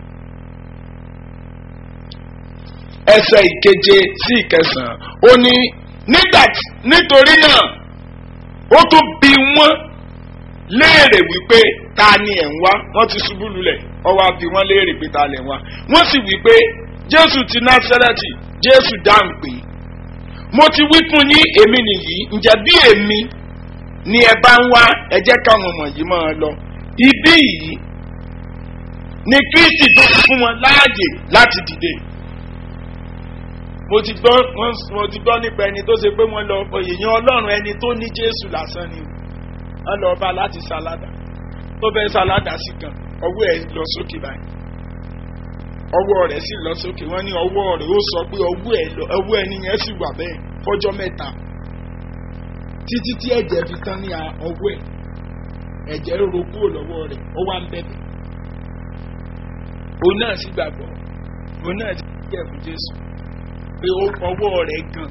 Ẹsẹ̀ ìkeje sí ìkẹsàn-án. Ó ní nítorí náà ó tún bi wọ́n léèrè wípé ta ni ẹ̀ ń wá. Wọ́n ti ṣubú lulẹ̀ ó wá bi wọ́n léèrè pé ta lẹ̀ ń wá. Wọ́n sì wípé Jésù ti Násárẹ́tì. Jésù dáhùn pé mo ti wí fún yín èmi nìyí ǹjẹ́ bí èmi ni ẹ bá ń wá ẹ jẹ́ káwọn ọmọ yìí máa lọ. Ibí yìí ni Kristi tó fún wọn láàyè láti dìde. Mo ti gbọ́ mo ti gbọ́ nípa ẹni tó ṣe pé wọ́n lọ èèyàn Ọlọ́run ẹni tó ní Jésù lásán ni wọ́n lọ bá láti sáládà tó fẹ́ sáládà sí kan ọwọ́ ẹ̀ lọ sókè báyìí ọwọ́ rẹ̀ sì lọ sókè wọ́n ní ọwọ́ rẹ̀ ó sọ pé ọwọ́ ẹ̀ lọ ọwọ́ ẹni yẹn sì wà bẹ́ẹ̀ fọ́jọ́ mẹ́ta títí tí ẹ̀jẹ̀ fi tán ní ọwọ́ ẹ̀ ẹ̀jẹ̀ rò kúrò lọ́wọ́ rẹ̀ ó wá ń bẹ̀bẹ̀ òun náà sì gbàgbọ́ òun náà ti jẹ́ fún Jésù pé ọwọ́ rẹ̀ gan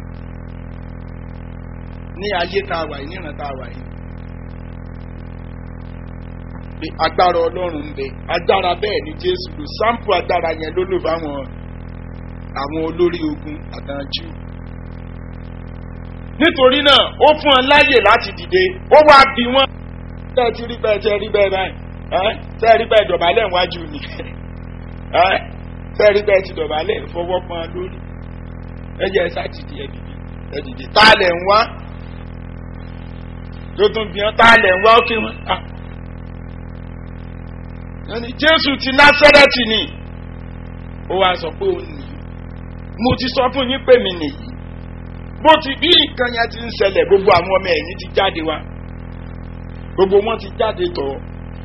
ní ayé tá a wà yìí níran tá a wà yìí pé agbára Ọlọ́run ń bẹ agbára bẹ́ẹ̀ ni Jésù lò sáǹpù agbára yẹn ló lò fáwọn àwọn olórí ogun àtàjù. Nítorí náà ó fún ọ láyè láti dìde ó wá bí wọ́n tẹ́ ẹ ti rí bẹ́ẹ̀ tẹ́ ẹ rí bẹ́ẹ̀ báyìí tẹ́ ẹ rí bẹ́ẹ̀ dọ̀bálẹ̀ wájú mi tẹ́ ẹ rí bẹ́ẹ̀ ti dọ̀bálẹ̀ fọwọ́ pọn lórí ẹ jẹ́ ẹ sá dìde ẹ dìde ẹ dìde tá a lẹ̀ ń wá tó tún bí wọn tá a lẹ̀ ń wá ó kí wọn. Jésù ti Násárẹ́tì ni ó wá sọ pé ó ní mo ti sọ fún yín pé mi nìyí bó ti bí nǹkan yẹn ti ń ṣẹlẹ̀ gbogbo àwọn ọmọ ẹ̀yìn ti jáde wá gbogbo wọn ti jáde tọ̀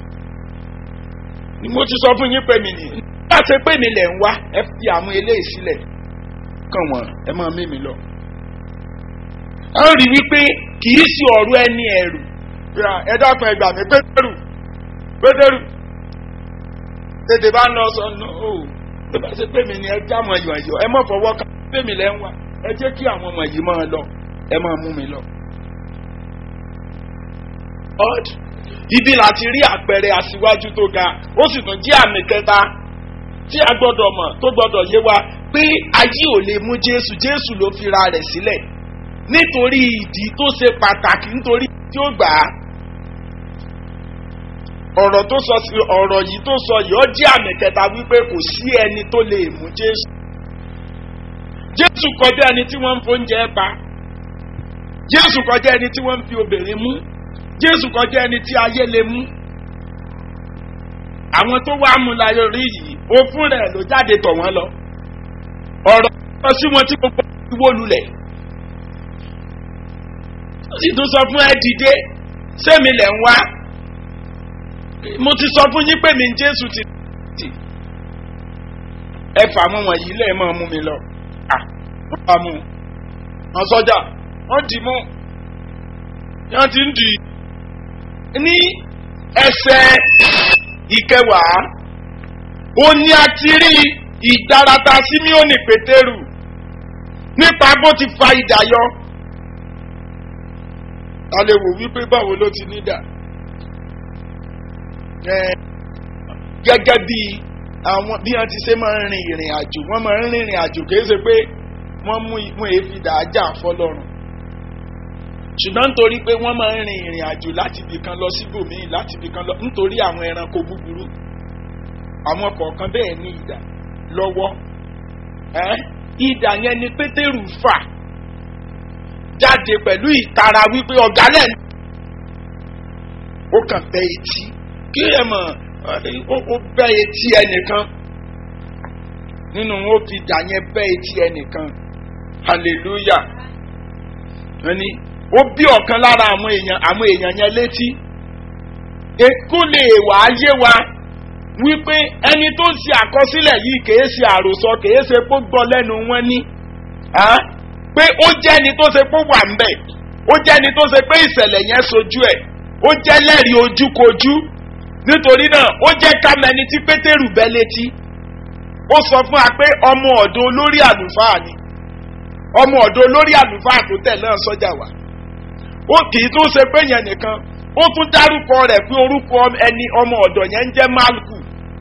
mo ti sọ fún yín pé mi nìyí nígbà tí pé mi lẹ̀ ń wá ẹ fi àwọn eléyìí sílẹ̀ kàn wọ́n ẹ máa mí mi lọ. a ń rí wípé kì í sí ọ̀rọ̀ ẹni ẹ̀rù ẹ dákun ẹ gbà mí Pétérù Pétérù tètè bá ń lọ sọ nù ó tó bá ṣe pé mi ni ẹ já mọ ẹyọ ẹyọ ẹ mọ fọwọ́ ká pé mi lẹ́ ń wá ẹ jẹ́ kí àwọn ọmọ yìí máa lọ ẹ máa mú mi lọ. God. Ibi láti rí àpẹẹrẹ aṣíwájú tó ga. Ó sì tún jẹ́ àmì kẹta tí a gbọ́dọ̀ mọ̀ tó gbọ́dọ̀ yé wa pé ayé ò lè mú Jésù. Jésù ló fi ra rẹ̀ sílẹ̀ nítorí ìdí tó ṣe pàtàkì, nítorí tí ó gbà á. Ọ̀rọ̀ tó sọ sí ọ̀rọ̀ yìí tó sọ yìí ó jẹ́ àmì kẹta wípé kò sí ẹni tó lè mú Jésù. Jésù kọjá ẹni tí wọ́n ń fóúnjẹ pa. Jésù kọjá ẹni tí wọ́n ń fi obìnrin mú. Jésù kọjá ẹni tí ayé lè mú. Àwọn tó wá mú láyé rí yìí ó fún rẹ̀ ló jáde tọ̀ wọ́n lọ. Ọ̀rọ̀ sọ sí wọn tí gbogbo ìwó lulẹ̀. Ó sì tún sọ fún ẹ dìde sẹ́mi lẹ̀ ń wá. Mo ti sọ fún yín pé mi Jésù ti tì. Ẹ fà mọ́ wọ̀nyí lẹ́ẹ̀ máa mú mi lọ. À wọ́n bá mú wọn sọ́jà wọ́n dì mú. Yọ́n ti ń dì ní ẹsẹ̀ ìkẹwàá. Ó ní a ti rí ìgbárata Símíónì Pétérù nípa bó ti fa idà yọ. A lè wò wípé báwo ló ti ní dà. Gẹ́gẹ́ bí àwọn bí wọ́n ti ṣe máa ń rin ìrìn àjò, wọ́n máa ń rin ìrìn àjò kìí ṣe pé wọ́n mú ìpín èéfìdà ajá fọlọ́run, ṣùgbọ́n nítorí pé wọ́n máa ń rin ìrìn àjò láti ibì kan lọ síbòmíì, láti ibì kan lọ nítorí àwọn ẹranko búburú. Àwọn kọ̀ọ̀kan bẹ́ẹ̀ ní idà lọ́wọ́. Idà yẹn ni Pétérù fà jáde pẹ̀lú ìtara wípé ọ̀gá lẹ́nu. Ó kàn bẹ́ etí kí ẹ mọ̀ ó bẹ́ etí ẹnìkan nínú ó fi idà yẹn bẹ́ etí ẹnìkan. Hallelujah. Ẹni ó bí ọ̀kan lára àwọn èèyàn àwọn èèyàn yẹn létí. Èkó lè wá yé wa wípé ẹni tó ń ṣe àkọsílẹ̀ yìí kìí ṣe àròsọ, kìí ṣe pé gbọ́ lẹ́nu wọn ní. Pé ó jẹ́ ẹni tó ṣe pé wà ń bẹ̀, ó jẹ́ ẹni tó ṣe pé ìṣẹ̀lẹ̀ yẹn sojú ẹ̀, ó jẹ́ lẹ́rìí ojúkojú. Nítorí náà ó jẹ́ ká mẹni tí Pétérù bẹ́ létí. Ó sọ fún wa pé ọmọ ọ̀dọ̀ olórí àlùfáà ni, ọmọ ọ̀dọ̀ olórí àlùfáà tó tẹ̀ náà sọ́jà wá. Ó kì í tún ṣe pé yẹn nìkan, ó tún dárúkọ rẹ̀ pé orúkọ ẹni ọmọ ọ̀dọ̀ yẹn ń jẹ́ Málùkù.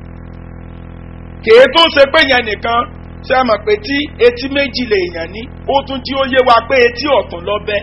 Kì í tún ṣe pé yẹn nìkan, ṣé ẹ mọ̀ pé tí etí méjì lè yàn ní, ó tún tí ó yé wa pé etí ọ̀tún lọ bẹ́.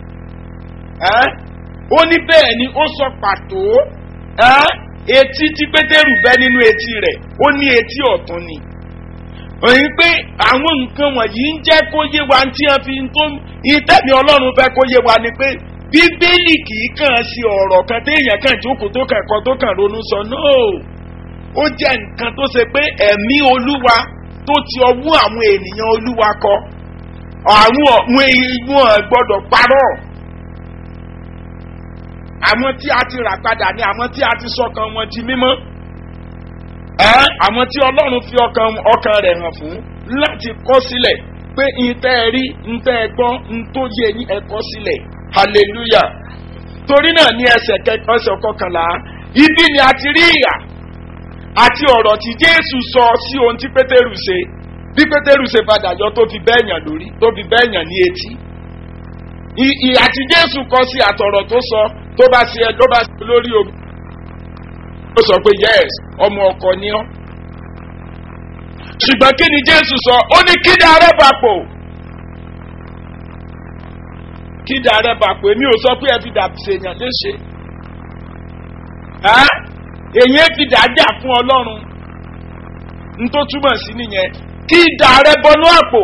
Ó ní bẹ́ẹ̀ ni ó sọ pàtó etí tí Pétérù bẹ́ nínú etí rẹ̀, ó ní etí ọ̀tún ni. Òyìn pé àwọn nǹkan wọ̀nyí ń jẹ́ kó yé wa tí wọ́n fi tó ìtẹ́mi Ọlọ́run fẹ́ kó yé wa ni pé Bíbélì kì í kàn sí ọ̀rọ̀ kan téèyàn kàn jókòó tó kàn kọ́ tó kàn ronú sọ náà. Ó jẹ́ nǹkan tó ṣe pé ẹ̀mí Olúwa tó ti ọwọ́ àwọn ènìyàn Olúwa kọ. Àwọn ọ̀hún èèyàn gbọ́dọ̀ parọ́. Àwọn tí a ti rà padà ni àwọn tí a ti sọkàn wọn di mímọ́. Ẹ́ àwọn tí Ọlọ́run fi ọkàn ọkàn rẹ̀ hàn fún láti kọ́ sílẹ̀ pé ntẹ́ ẹ rí ntẹ́ ẹ gbọ́ ntó yé yín ẹ kọ́ sílẹ̀. Hallelujah. Torí náà ní ẹsẹ̀ ẹsẹ̀ kọkànlá ibi ni a ti rí ìyà àti ọ̀rọ̀ tí Jésù sọ sí ohun tí Pétérù ṣe. Bí Pétérù ṣe padà yọ tó fi bẹ́ẹ̀yàn lórí tó fi bẹ́ẹ̀yàn ní etí. Ìyà tí Jésù kọ sí àtọ̀rọ̀ tó sọ tó bá ṣe ẹ tó bá ṣe lórí omi. Ó sọ pé yes ọmọ ọkọ ni ọ́. Ṣùgbọ́n kí ni Jésù sọ? Ó ní kí ni arẹ́ bá pò? Kí ni arẹ́ bá pò? Èmi ò sọ pé ẹ fi dà ṣèyàn léṣe. Èyí fi dà jà fún Ọlọ́run. N tó túmọ̀ sí nìyẹn. Kí dà arẹ́ bọnú àpò?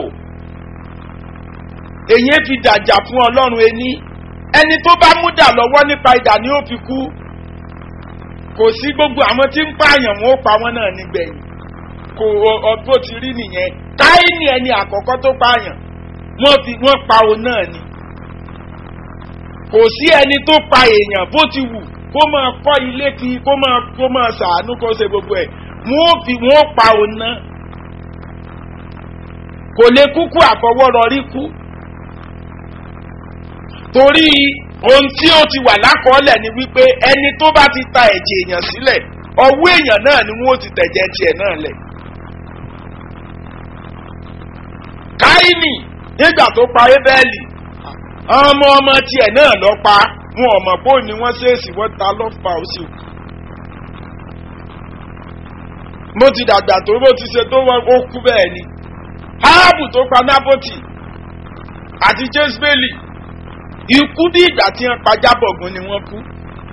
Èyí fi dà jà fún Ọlọ́run ẹni. Ẹni tó bá mú dà lọ́wọ́ nípa idà ni ó fi kú. Kò sí gbogbo àwọn tí ń pààyàn wọn ó pa wọn náà nígbẹ̀yìn. Kò ọdún ti rí nìyẹn. Káínì ẹni àkọ́kọ́ tó pààyàn wọ́n fi wọ́n pa òun náà ni. Kò sí ẹni tó pa èèyàn bó ti wù kó máa kọ́ ilé kí kó máa kó máa ṣàánú kó ṣe gbogbo ẹ̀. Wọ́n fi wọ́n pa òun náà. Kò lè kúkú àfọwọ́rọrí kú. Torí ohun tí ó ti wà lákọọ́lẹ̀ ni wípé ẹni tó bá ti ta ẹ̀jẹ̀ èèyàn sílẹ̀ ọwọ́ èèyàn náà ni wọ́n ti tẹ̀jẹ̀ tiẹ̀ náà lẹ̀. Káínì nígbà tó pa Ébẹ́lì ọmọ ọmọ tiẹ̀ náà lọ pa wọn ò mọ̀ pé òní wọ́n ṣèèṣì wọ́n ta lọ́fà ó sì kú. mo ti dàgbà tó bó ti ṣe tó wọ́n ó kú bẹ́ẹ̀ ni. Áhábù tó pa Nábótì àti Jésbélì ikú bí ìgbà tí wọ́n pa Jábọ̀gún ni wọ́n kú.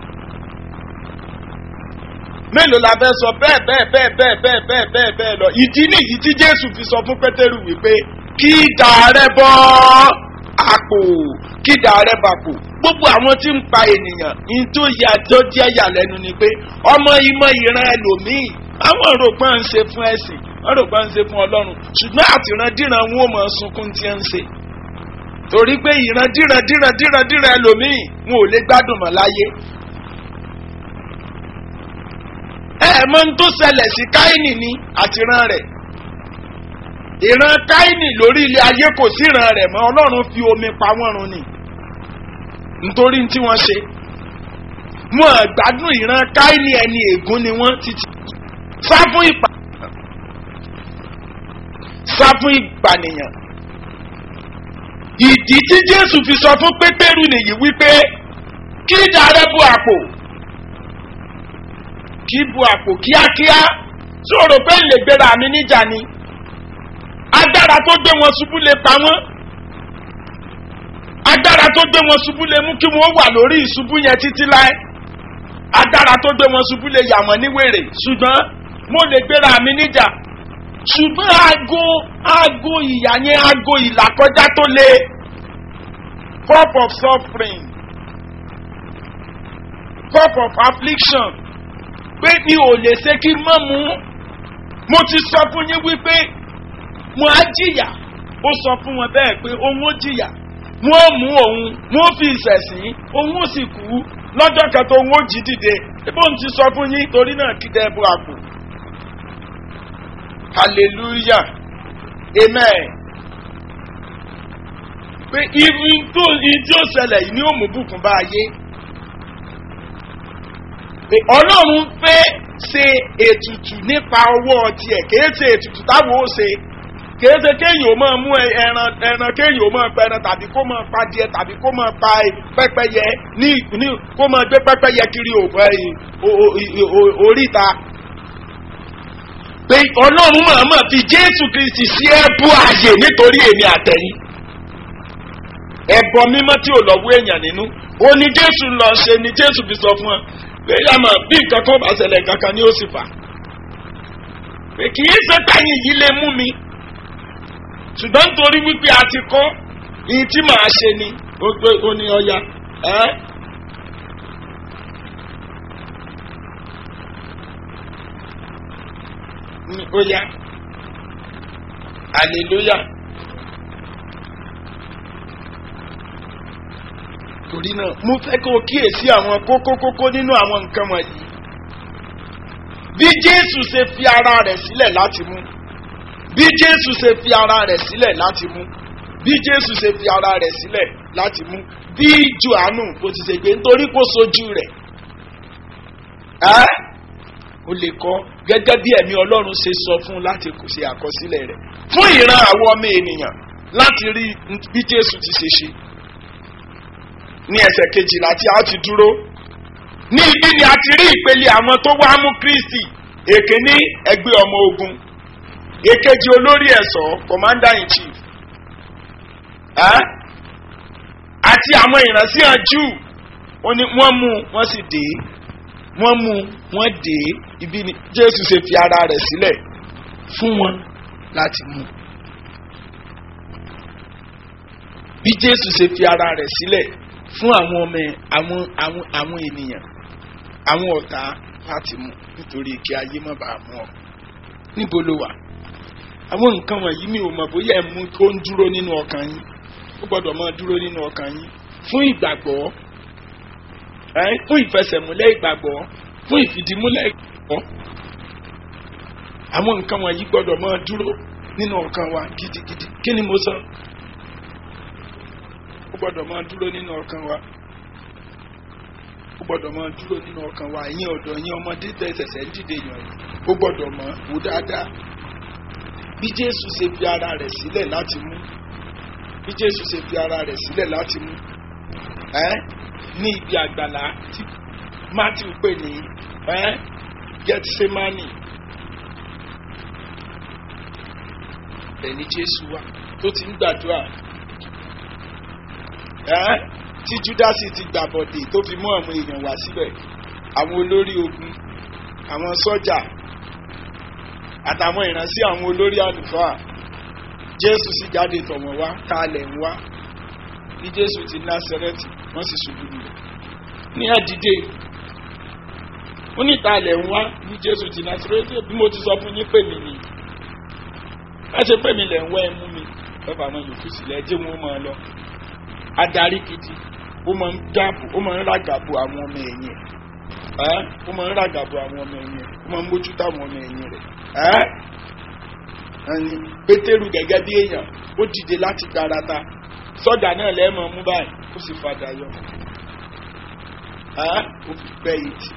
mélòó la fẹ́ sọ bẹ́ẹ̀ bẹ́ẹ̀ bẹ́ẹ̀ bẹ́ẹ̀ bẹ́ẹ̀ bẹ́ẹ̀ bẹ́ẹ̀ bẹ́ẹ̀ lọ. ìdí nìyí tí Jésù fi sọ fún Pétérù wípé kí idà rẹ bọ́ àpò kí idà rẹ bàpò. gbogbo àwọn tí ń pa ènìyàn ní tó yà tó jẹ́ yàlẹ́nu ni pé ọmọ ìmọ̀ ìran ẹlòmíì àwọn òròpọ̀ ń ṣe fún ẹ̀sìn wọ́n rò pé ń ṣe fún Ọlọ́run ṣùgbọ́n àtìrandíran wọn ò mọ̀ sunkún tí ń ṣe torí pé ìrandíran díran díran díran ẹlòmíì wọn ò lè gbádùn mọ́ láyé. ẹ ẹ mọ ń tó ṣẹlẹ̀ sí Káínì ni àtìran rẹ̀ ìran Káínì lórí ilé ayé kò sí ìran rẹ̀ mọ́ Ọlọ́run fi omi pa wọ́n run ni nítorí tí wọ́n ṣe wọn gbádùn ìran Káínì ẹni ègún ni wọ́n títí sá fún ìpà sá fún ìpànìyàn. ìdí tí Jésù fi sọ fún Pétérù nìyí wípé kí idà rẹ bu àpò kí bu àpò kíákíá sọ̀rọ̀ pé lè gbéra mi níjà ni agbára tó gbé wọn ṣubú lè pa wọ́n agbára tó gbé wọn ṣubú lè mú kí wọ́n wà lórí ìṣubú yẹn títí láé agbára tó gbé wọn ṣubú lè yà wọ́n ní wèrè ṣùgbọ́n mo lè gbéra mi níjà ṣùgbọ́n aago aago ìyà yẹn aago ìlàkọjá tó le cup of suffering cup of affliction pé mi ò lè ṣe kí mọ́ mu mo ti sọ fún yín wípé mo á jìyà ó sọ fún wọn bẹ́ẹ̀ pé òun ó jìyà wọ́n mú òun wọ́n fi ìṣẹ̀sìn òun ó sì kú lọ́jọ́ kẹta òun ó jí dìde ebó ń ti sọ fún yín torí náà kí dẹ́ bu àpò. Hallelujah amen. pé ibi tó ibi tí ó ṣẹlẹ̀ yìí ni ó mú bùkún bá ayé. pé Ọlọ́run fẹ́ ṣe ètùtù nípa ọwọ́ tiẹ̀ kìí ṣe ètùtù táwọn ó ṣe kìí ṣe kéèyàn ó máa mú ẹran ẹran kéèyàn ó máa pa ẹran tàbí kó máa pa díẹ̀ tàbí kó máa pa pẹ́pẹ́yẹ ní ní kó máa gbé pẹ́pẹ́yẹ kiri oríta. pé Ọlọ́run mọ̀ọ́mọ̀ fi Jésù Kristi sí ẹ̀bù ààyè nítorí èmi àtẹ̀yìn. ẹ̀bọ mímọ́ tí ò lọ́wọ́ èèyàn nínú ó ní Jésù lọ ṣe ni Jésù fi sọ fún ọ pé yàmọ̀ bí nǹkan kan bá ṣẹlẹ̀ kankan ni ó sì fà. pé kì í ṣe táyìn yìí lè mú mi ṣùgbọ́n nítorí wípé a ti kọ́ ìyí tí màá ṣe ni ó ní ọya ẹ́. ní ọya hallelujah. torí náà mo fẹ́ kó o kíyèsí àwọn kókó kókó nínú àwọn nǹkan wọ̀nyí. bí Jésù ṣe fi ara rẹ̀ sílẹ̀ láti mú bí Jésù ṣe fi ara rẹ̀ sílẹ̀ láti mú bí Jésù ṣe fi ara rẹ̀ sílẹ̀ láti mú bí Jòhánù kò ti ṣe gbé nítorí kó sojú rẹ̀ ẹ́ o lè kọ́ gẹ́gẹ́ bí ẹ̀mí Ọlọ́run ṣe sọ fún láti ṣe àkọsílẹ̀ rẹ̀ fún ìran àwọn ọmọ ènìyàn láti rí bí Jésù ti ṣe ṣe. ní ẹsẹ̀ kejìlá tí a ti dúró ní ibi ni a ti rí ìpele àwọn tó wá mú Kristi èkíní ẹgbẹ́ ọmọ ogun èkejì olórí ẹ̀ṣọ́ commander in chief àti àwọn ìránṣẹ́ Júù wọ́n mú wọ́n sì dé wọ́n mú wọ́n dé ibi ni Jésù ṣe fi ara rẹ̀ sílẹ̀ fún wọn láti mú bí Jésù ṣe fi ara rẹ̀ sílẹ̀ fún àwọn ọmọ àwọn àwọn àwọn ènìyàn àwọn ọ̀tá láti mú nítorí kí ayé má bàa mú ọ níbo ló wà. àwọn nǹkan wọ̀nyí mi ò mọ̀ bóyá ẹ̀ mú kó ń dúró nínú ọkàn yín ó gbọ́dọ̀ máa dúró nínú ọkàn yín fún ìgbàgbọ́ ẹ̀ fún ìfẹsẹ̀múlẹ̀ ìgbàgbọ́ fún ìfìdímúlẹ̀ ìgbàgbọ́. àwọn nǹkan wọ̀nyí gbọ́dọ̀ máa dúró nínú ọkàn wa gidigidi kí ni mo sọ ó gbọ́dọ̀ máa dúró nínú ọkàn wa ó gbọ́dọ̀ máa dúró nínú ọkàn wa ẹ̀yin ọ̀dọ́ ẹ̀yin ọmọdé tẹ́ ṣẹ̀ṣẹ̀ ń dìde yàn yìí ó gbọ́dọ̀ mọ̀ wò dáadáa bí Jésù ṣe fi ara rẹ̀ sílẹ̀ láti mú bí Jésù ṣe fi ara rẹ̀ sílẹ̀ láti mú ẹ́ ní ibi àgbàlá tí Matthew pè ní eh, Gethsemane. Ẹni Jésù wá tó ti ń gbàdúrà eh, tí Júdásì ti gbàbọ̀dè tó fi mú àwọn èèyàn wá síbẹ̀, àwọn olórí ogun, àwọn sọ́jà àtàwọn ìránṣẹ́ àwọn olórí àlùfáà. Jésù sì jáde tọ̀ wọ́n wá, kálẹ̀ ń wá ní Jésù ti Násárẹ́tì, wọ́n sì ṣubú lulẹ̀. Ní àdìde ó ní ìtàlẹ̀ ń wá ní Jésù ti Násárẹ́tì, bí mo ti sọ fún yín pè mí ni ẹ ṣe pè mí lẹ̀ ń wá ẹ mú mi lọ́ba àwọn yòókù sílẹ̀ jẹ́ wọn máa lọ. Adarí gidi ó máa ń dáàbò ó máa ń ràgàbò àwọn ọmọ ẹ̀yìn ẹ̀ ó máa ń ràgàbò àwọn ọmọ ẹ̀yìn ẹ̀ ó máa ń mójútó àwọn ọmọ ẹ̀yìn rẹ̀ ẹ́ ẹni Pétérù gẹ́gẹ́ bí èèyàn ó dìde láti gbarata sọ́jà náà lẹ́ẹ̀mọ́ mú báyìí ó sì fàdà yọ ẹ́ ó fi gbẹ́ etí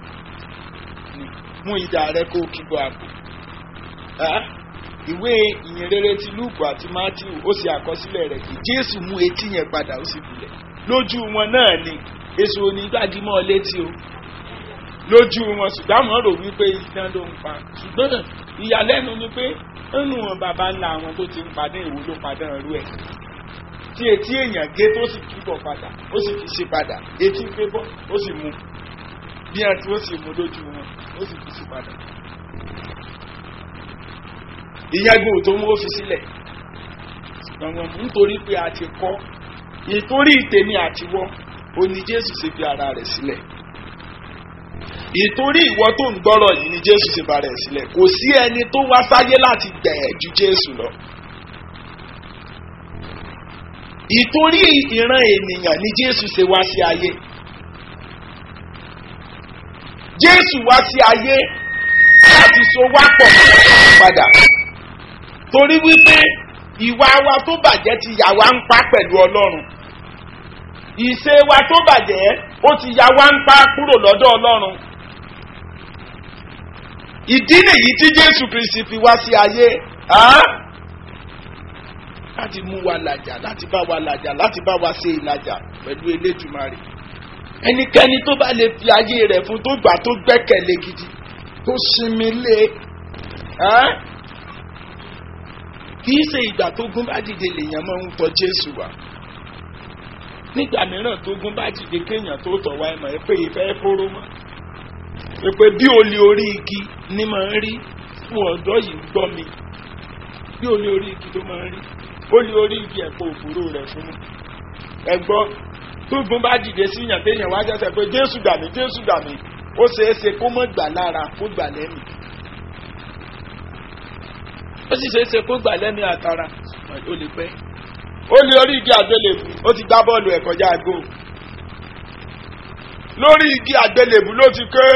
mú idà rẹ kó o kíbọ̀ àpò ẹ́ ìwé ìyìnrere ti Lúùkù àti Mátíù ó sì àkọsílẹ̀ rẹ̀ kí Jésù mú etí yẹn padà ó sì filẹ̀ lójú wọn náà ni èso onígbàgímọ̀ létí o lójú wọn ṣùgbọ́n àwọn rò wípé iná ló ń pa ṣùgbọ́n ìyàlẹ́nu ni pé nínú wọn bàbá ńlá àwọn tó ti ń padà èwo ló padà rú ẹ̀ tí etí èèyàn gé tó sì kíbọ̀ padà ó sì fi ṣe padà etí gbé bọ́ ó sì mú bí ẹ tí ó sì mú lójú wọn ó sì fi ṣe padà ìyẹ́gùn tó mú ó fi sílẹ̀ ṣùgbọ́n nítorí pé a ti kọ́ ìtorí ìtẹ̀mí àtiwọ́ òní Jésù ṣe fi ara rẹ̀ sílẹ̀ ìtorí ìwọ tó ń gbọ́rọ̀ yìí ni Jésù ṣe bá rẹ̀ sílẹ̀ kò sí ẹni tó wá sáyé láti gbẹ̀ ju Jésù lọ ìtorí ìran ènìyàn ni Jésù ṣe wá sí ayé Jésù wá sí ayé láti so wá pọ̀ padà torí wípé ìwà wa tó bàjẹ́ ti yà wá ń pa pẹ̀lú Ọlọ́run ìṣe wa tó bàjẹ́ ó ti yà wá ń pa kúrò lọ́dọ̀ Ọlọ́run ìdí nìyí tí Jésù Kristi fi wá sí ayé láti mú wa làjà láti bá wa làjà láti bá wa ṣe ìlàjà pẹ̀lú Elédùmarè ẹnikẹ́ni tó bá lè fi ayé rẹ̀ fún tó gbà tó gbẹ́kẹ̀lé gidi tó sinmi lé kìí ṣe ìgbà tó gún bá dìde lèèyàn máa ń tọ̀ Jésù wá nígbà mìíràn tó gún bá dìde kéèyàn tó tọ̀ wá ẹ̀mọ̀ ẹ pé ìfẹ́ fóró mọ́ ẹ pé bí olè orí igi ní máa ń rí fún ọ̀dọ́ yìí gbọ́ mi bí olè orí igi ló máa ń rí olè orí igi ẹ̀kọ́ òfurú rẹ̀ fún mi ẹ gbọ́ tó gún bá dìde síyàn téèyàn wá jẹ́sẹ̀ pé Jésù gbà mí Jésù gbà mí ó ṣeé ṣe kó mọ́ gbà lára kó gbà lẹ́mìí ó sì ṣe é ṣe kó gbà lẹ́mí àtàrà ó lè pẹ́ ó lé orí igi àgbélébù ó ti gbá bọ́ọ̀lù ẹ̀ kọjá àgó lórí igi àgbélébù ló ti ké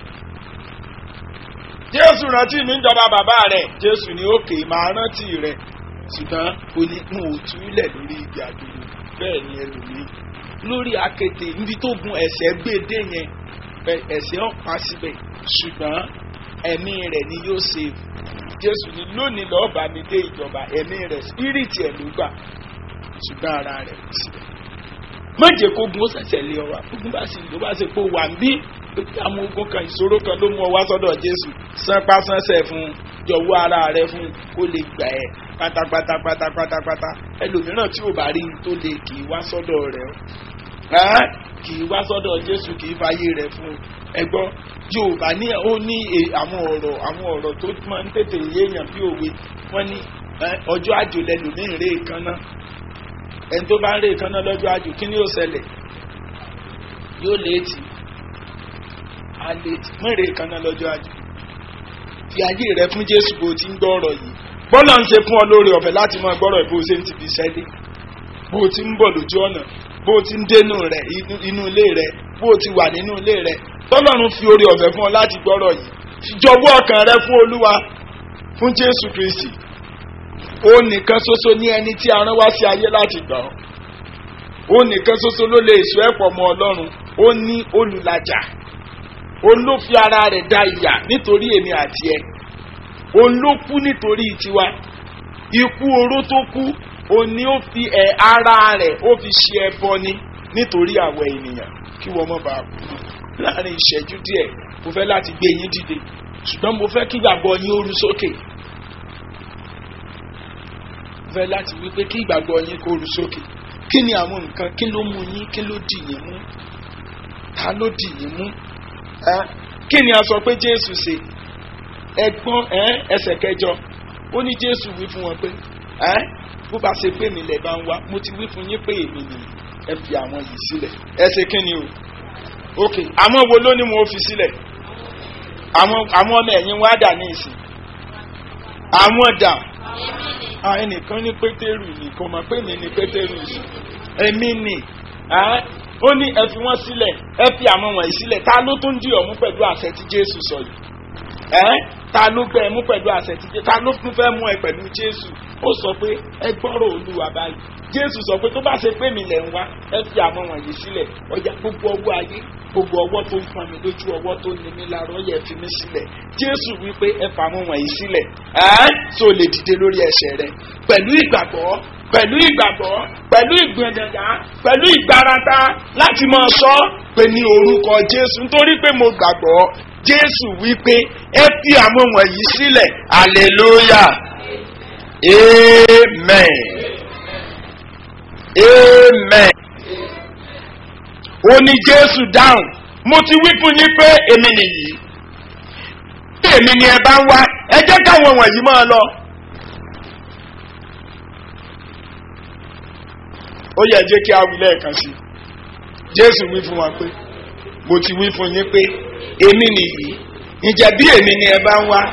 Jésù rántí mi ń jọba bàbá rẹ̀ Jésù ní òkè máa rántí rẹ̀ ṣùgbọ́n kò ní mú òtúlẹ̀ lórí igi àgbélébù bẹ́ẹ̀ ni ẹlòmíì lórí akéte níbi tó gun ẹ̀sẹ̀ gbèdé yẹn ẹ̀sẹ̀ ọ̀pá síbẹ̀ ṣùgbọ́n ẹ̀mí rẹ̀ ni yóò ṣe Jésù ní lónìí lọ́ọ́ bá mi dé ìjọba ẹ̀mí rẹ̀ spiriti ẹ̀ ló gbà ṣùgbọ́n ara rẹ̀ kò síbẹ̀. má jẹ́ kó gun ó ṣẹ̀ṣẹ̀ lé ọ wá ogun bá sì ló bá ṣe pé wà ń bí àwọn ogun kan ìṣòro kan ló mú ọ wá sọ́dọ̀ Jésù sánpá sánsẹ̀ fún jọ̀wọ́ ara rẹ̀ fún kó lè gbà ẹ́ pátápátá pátápátá ẹlòmíràn tí ò bá rí tó lè kì í wá sọ́dọ̀ rẹ̀ ọ́ kì í wá sọ́dọ̀ Jésù kì í fàyè rẹ̀ fún ẹgbọ́ Yorùbá ní ó ní àwọn ọ̀rọ̀ àwọn ọ̀rọ̀ tó máa ń tètè yéèyàn bí òwe wọ́n ní ọjọ́ àjò lẹ́lòmíì rè kánná ẹni tó bá ń rè kánná lọ́jọ́ àjò kí ni yóò ṣẹlẹ̀ yóò léètì á léètì mọ́ rè kánná lọ́jọ́ àjò fi ayé rẹ fún Jésù bó ti ń gbọ́ ọ̀rọ̀ yìí bọ́lá ń ṣe fún ọ lórí ọ̀fẹ́ láti máa gbọ́rọ̀ bó ṣe ń ti fi ṣẹ́lẹ̀ bó ti ń bọ̀ lójú ọ̀nà bó ti ń dénú rẹ̀ inú ilé rẹ̀ bó ti wà nínú ilé rẹ̀ tọ́lọ́run fi orí ọ̀fẹ́ fún ọ láti gbọ́rọ̀ yìí jọ̀wọ́ ọkàn rẹ fún Olúwa fún Jésù Kristi ó nìkan ṣoṣo ní ẹni tí a rán wá sí ayé láti gbà ọ́ ó nìkan ṣoṣo ló lè so ẹ́ pọ̀ mọ́ Ọlọ́run ó ní olùlàjà òun ló fi ara rẹ̀ da ìyà nítorí èmi àti ẹ òun ló kú nítorí tiwa ikú oró tó kú òun ni ó fi ẹ̀ ara rẹ̀ ó fi ṣe ẹbọ ni nítorí àwọ̀ ènìyàn kí wọ́n mọ̀ bá a kú láàrin ìṣẹ́jú díẹ̀ mo fẹ́ láti gbé yín dìde ṣùgbọ́n mo fẹ́ kí ìgbàgbọ́ yín ó ru sókè mo fẹ́ láti wí pé kí ìgbàgbọ́ yín kó ru sókè kí ni àwọn nǹkan kí ló mú yín kí ló dì yín mú ta ló dì yín mú kí ni a sọ pé Jésù ṣe ẹgbọ́n ẹsẹ̀ kẹjọ ó ní Jésù wí fún wọn pé bó bá ṣe pé mi lẹ̀ bá ń wá mo ti wí fún yín pé èmi ni ẹ fi àwọn yìí sílẹ̀ ẹ ṣe kí ni o ok àwọn wo ló ní mo fi sílẹ̀ àwọn àwọn ọmọ ẹ̀yìn wa dà ní ìsìn àwọn dà ẹnìkan ní Pétérù nìkan mọ̀ pé mi ní Pétérù yìí èmi ni ó ní ẹ fi wọ́n sílẹ̀ ẹ fi àwọn wọ̀nyí sílẹ̀ ta ló tún dì ọ̀mú pẹ̀lú àṣẹ tí Jésù sọ yìí ẹ́ ta ló gbẹ ẹ mú pẹ̀lú àṣẹ tí Jésù ta ló tún fẹ́ mú ẹ pẹ̀lú Jésù ó sọ pé ẹ gbọ́rọ̀ Olúwa báyìí Jésù sọ pé tó bá ṣe pé mi lẹ̀ ń wá ẹ fi àwọn wọ̀nyí sílẹ̀ ọjà gbogbo ọwọ́ ayé gbogbo ọwọ́ tó ń pọn mi lójú ọwọ́ tó ní mi lára ó yẹ fi mí sílẹ̀ Jésù wípé ẹ fà àwọn wọ̀nyí sílẹ̀ ẹ́ tó lè dìde lórí ẹsẹ̀ rẹ pẹ̀lú ìgbàgbọ́ pẹ̀lú ìgbàgbọ́ pẹ̀lú ìgbẹ̀dẹ̀dá pẹ̀lú ìgbárata láti máa sọ pé ní orúkọ Jésù nítorí pé mo gbàgbọ́ Jésù wípé ẹ fi àwọn wọ̀nyí sílẹ̀ hallelujah amen amen ó ní Jésù dáhùn mo ti wí fún yín pé èmi nìyí èmi ni ẹ bá ń wá ẹ jẹ́ káwọn wọ̀nyí máa lọ. ó yẹ jẹ́ kí a wí lẹ́ẹ̀kan sí Jésù wí fún wa pé mo ti wí fún yín pé èmi nìyí ǹjẹ́ bí èmi ni ẹ bá ń wá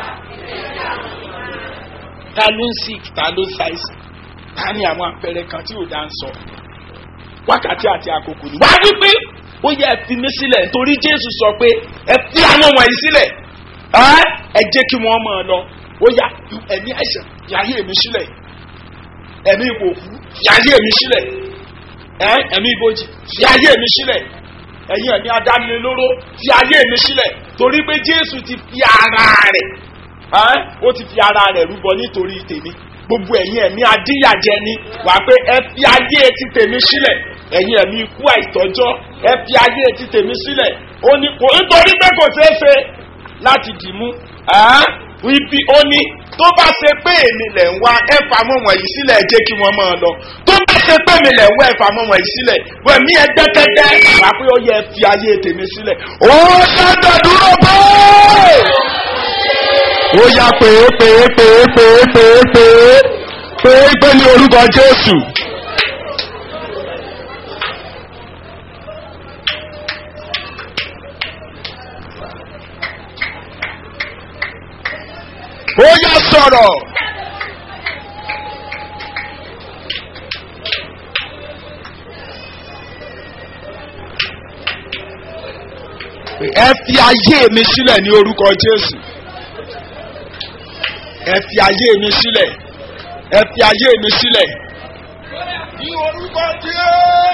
ta ló ń sick ta ló ń ṣàìsàn ta ni àwọn àpẹẹrẹ kan tí ò dá ń sọ wákàtí àti àkókò ni wá wípé ó yẹ ẹ fi mí sílẹ̀ nítorí Jésù sọ pé ẹ fi àwọn wọ̀nyí sílẹ̀ ẹ jẹ́ kí wọ́n máa lọ ó yá ẹ̀mí àìsàn yàyé mi sílẹ̀ ẹ̀mí ìkòkú yàyé mi sílẹ̀ ẹ̀mí ìbòjì fi ayé mi sílẹ̀ ẹ̀yin ẹ̀mí adánilóró fi ayé mi sílẹ̀ torí pé Jésù ti fi ara rẹ̀ ó ti fi ara rẹ̀ rúbọ nítorí tèmi gbogbo ẹ̀yin ẹ̀mí adíyàjẹ ni wà pé ẹ fi ayé ti tèmi sílẹ̀ ẹ̀yin ẹ̀mí ikú àìtọ́jọ́ ẹ fi ayé ti tèmi sílẹ̀ ó ní kò nítorí pé kò ṣeé ṣe láti dì mú ibi ó ní tó bá ṣe pé èmi lẹ̀ ń wá ẹ fà mọ́ wọ̀nyí sílẹ̀ jẹ́ kí wọ́n máa lọ tó bá ṣe pé èmi lẹ̀ ń wá ẹ fà mọ́ wọ̀nyí sílẹ̀ wẹ̀mí ẹgbẹ́kẹ́gbẹ́ wà pé ó yẹ fi ayé tèmi sílẹ̀ ó ṣẹ́dọ̀ dúró bóòó ó yá pé pé pé pé pé pé pé pé ní orúkọ Jésù. ó yá sọ̀rọ̀. ẹ fi ayé mi sílẹ̀ ní orúkọ Jésù. ẹ fi ayé mi sílẹ̀. ẹ fi ayé mi sílẹ̀. ní orúkọ Jésù.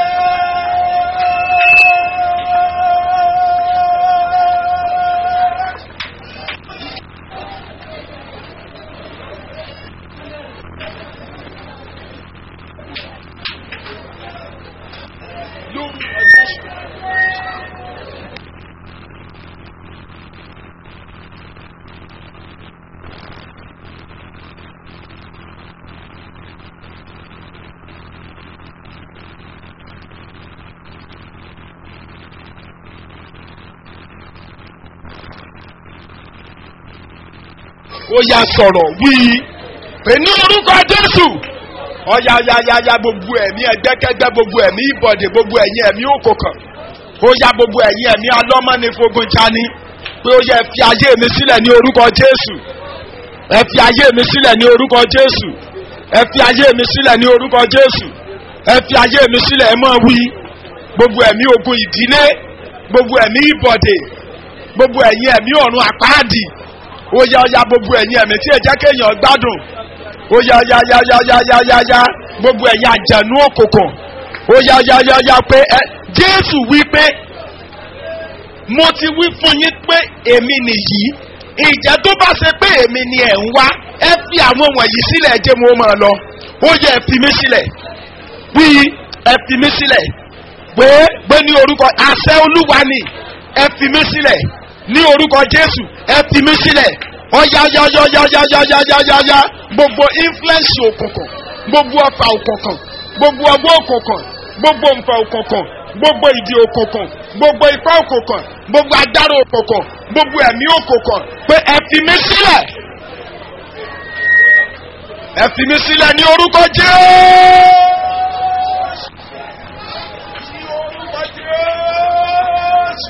ó yá sọ̀rọ̀ wí pé ní orúkọ Jésù ọ̀yà ya ya ya gbogbo ẹ̀mí ẹgbẹ́kẹ́gbẹ́ gbogbo ẹ̀mí ìbọ̀dé gbogbo ẹ̀yìn ẹ̀mí òkòkàn ó yá gbogbo ẹ̀yìn ẹ̀mí alọ́mọ́nifogun jani pé ó yẹ fi ayé mi sílẹ̀ ní orúkọ Jésù ẹ fi ayé mi sílẹ̀ ní orúkọ Jésù ẹ fi ayé mi sílẹ̀ ní orúkọ Jésù ẹ fi ayé mi sílẹ̀ ẹ máa wí gbogbo ẹ̀mí ogun ìdílé gbogbo ẹ̀mí ìbọ̀dé gbogbo ẹ̀yìn ẹ̀mí ọ̀run àpáàdì ó yá ya gbogbo ẹ̀yin ẹ̀mí tí ẹ jẹ́ kéèyàn gbádùn ó yá ya ya ya ya ya ya ya gbogbo ẹ̀yin àjẹnú òkùnkùn ó yá ya ya ya pé ẹ Jésù wí pé mo ti wí fún yín pé èmi nìyí ìjẹ́ tó bá ṣe pé èmi ni ẹ̀ ń wá ẹ fi àwọn wọ̀nyí sílẹ̀ jẹ́ mo máa lọ ó yẹ ẹ fi mí sílẹ̀ wí ẹ fi mí sílẹ̀ pé pé ní orúkọ àṣẹ olúwa ni ẹ fi mí sílẹ̀ ní orúkọ Jésù ẹ fi mí sílẹ̀ ọ̀yáyáyáyáyáyáyáyá gbogbo influence òkùnkùn gbogbo ọfà òkùnkùn gbogbo ọgbọ́n òkùnkùn gbogbo nǹkan òkùnkùn gbogbo ìdí òkùnkùn gbogbo ipá òkùnkùn gbogbo agbára òkùnkùn gbogbo ẹ̀mí òkùnkùn pé ẹ fi mí sílẹ̀ ẹ fi mí sílẹ̀ ní orúkọ Jésù. Ní orúkọ Jésù.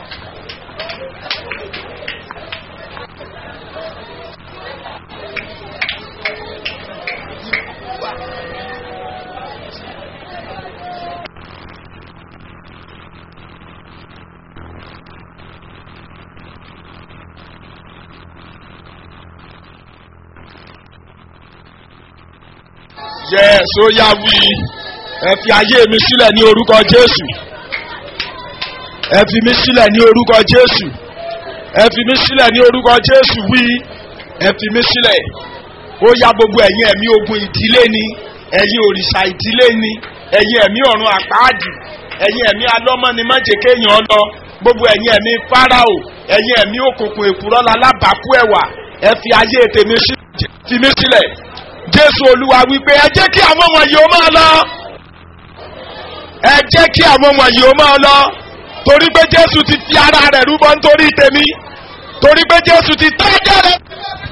Yes, ó yá wí. Ẹ fi ayé mi sílẹ̀ ní orúkọ Jésù. Ẹ fi mi sílẹ̀ ní orúkọ Jésù. Ẹ fi mi sílẹ̀ ní orúkọ Jésù wí. Ẹ fi mi sílẹ̀. Ó yá gbogbo ẹ̀yin ẹ̀mí ogun ìdílé ni. Ẹ̀yin òrìṣà ìdílé ni. Ẹ̀yin ẹ̀mí ọ̀run àpáàdì. Ẹ̀yin ẹ̀mí alọ́mọ́ni májèké èèyàn lọ. Gbogbo ẹ̀yin ẹ̀mí Fáráò. Ẹ̀yin ẹ̀mí òkùnkùn èkùrọ́ lalábàákú ẹ̀wà. Ẹ fi ayé tèmi fi mi sílẹ̀. Jésù Olúwa wípé ẹ jẹ́ kí àwọn wọ̀nyí ó máa lọ. Ẹ jẹ́ kí àwọn wọ̀nyí ó máa lọ. Torí pé Jésù ti fi ara rẹ̀ rúbọ nítorí tèmi. Torí pé Jésù ti tẹ́ ẹ̀jẹ̀ rẹ̀.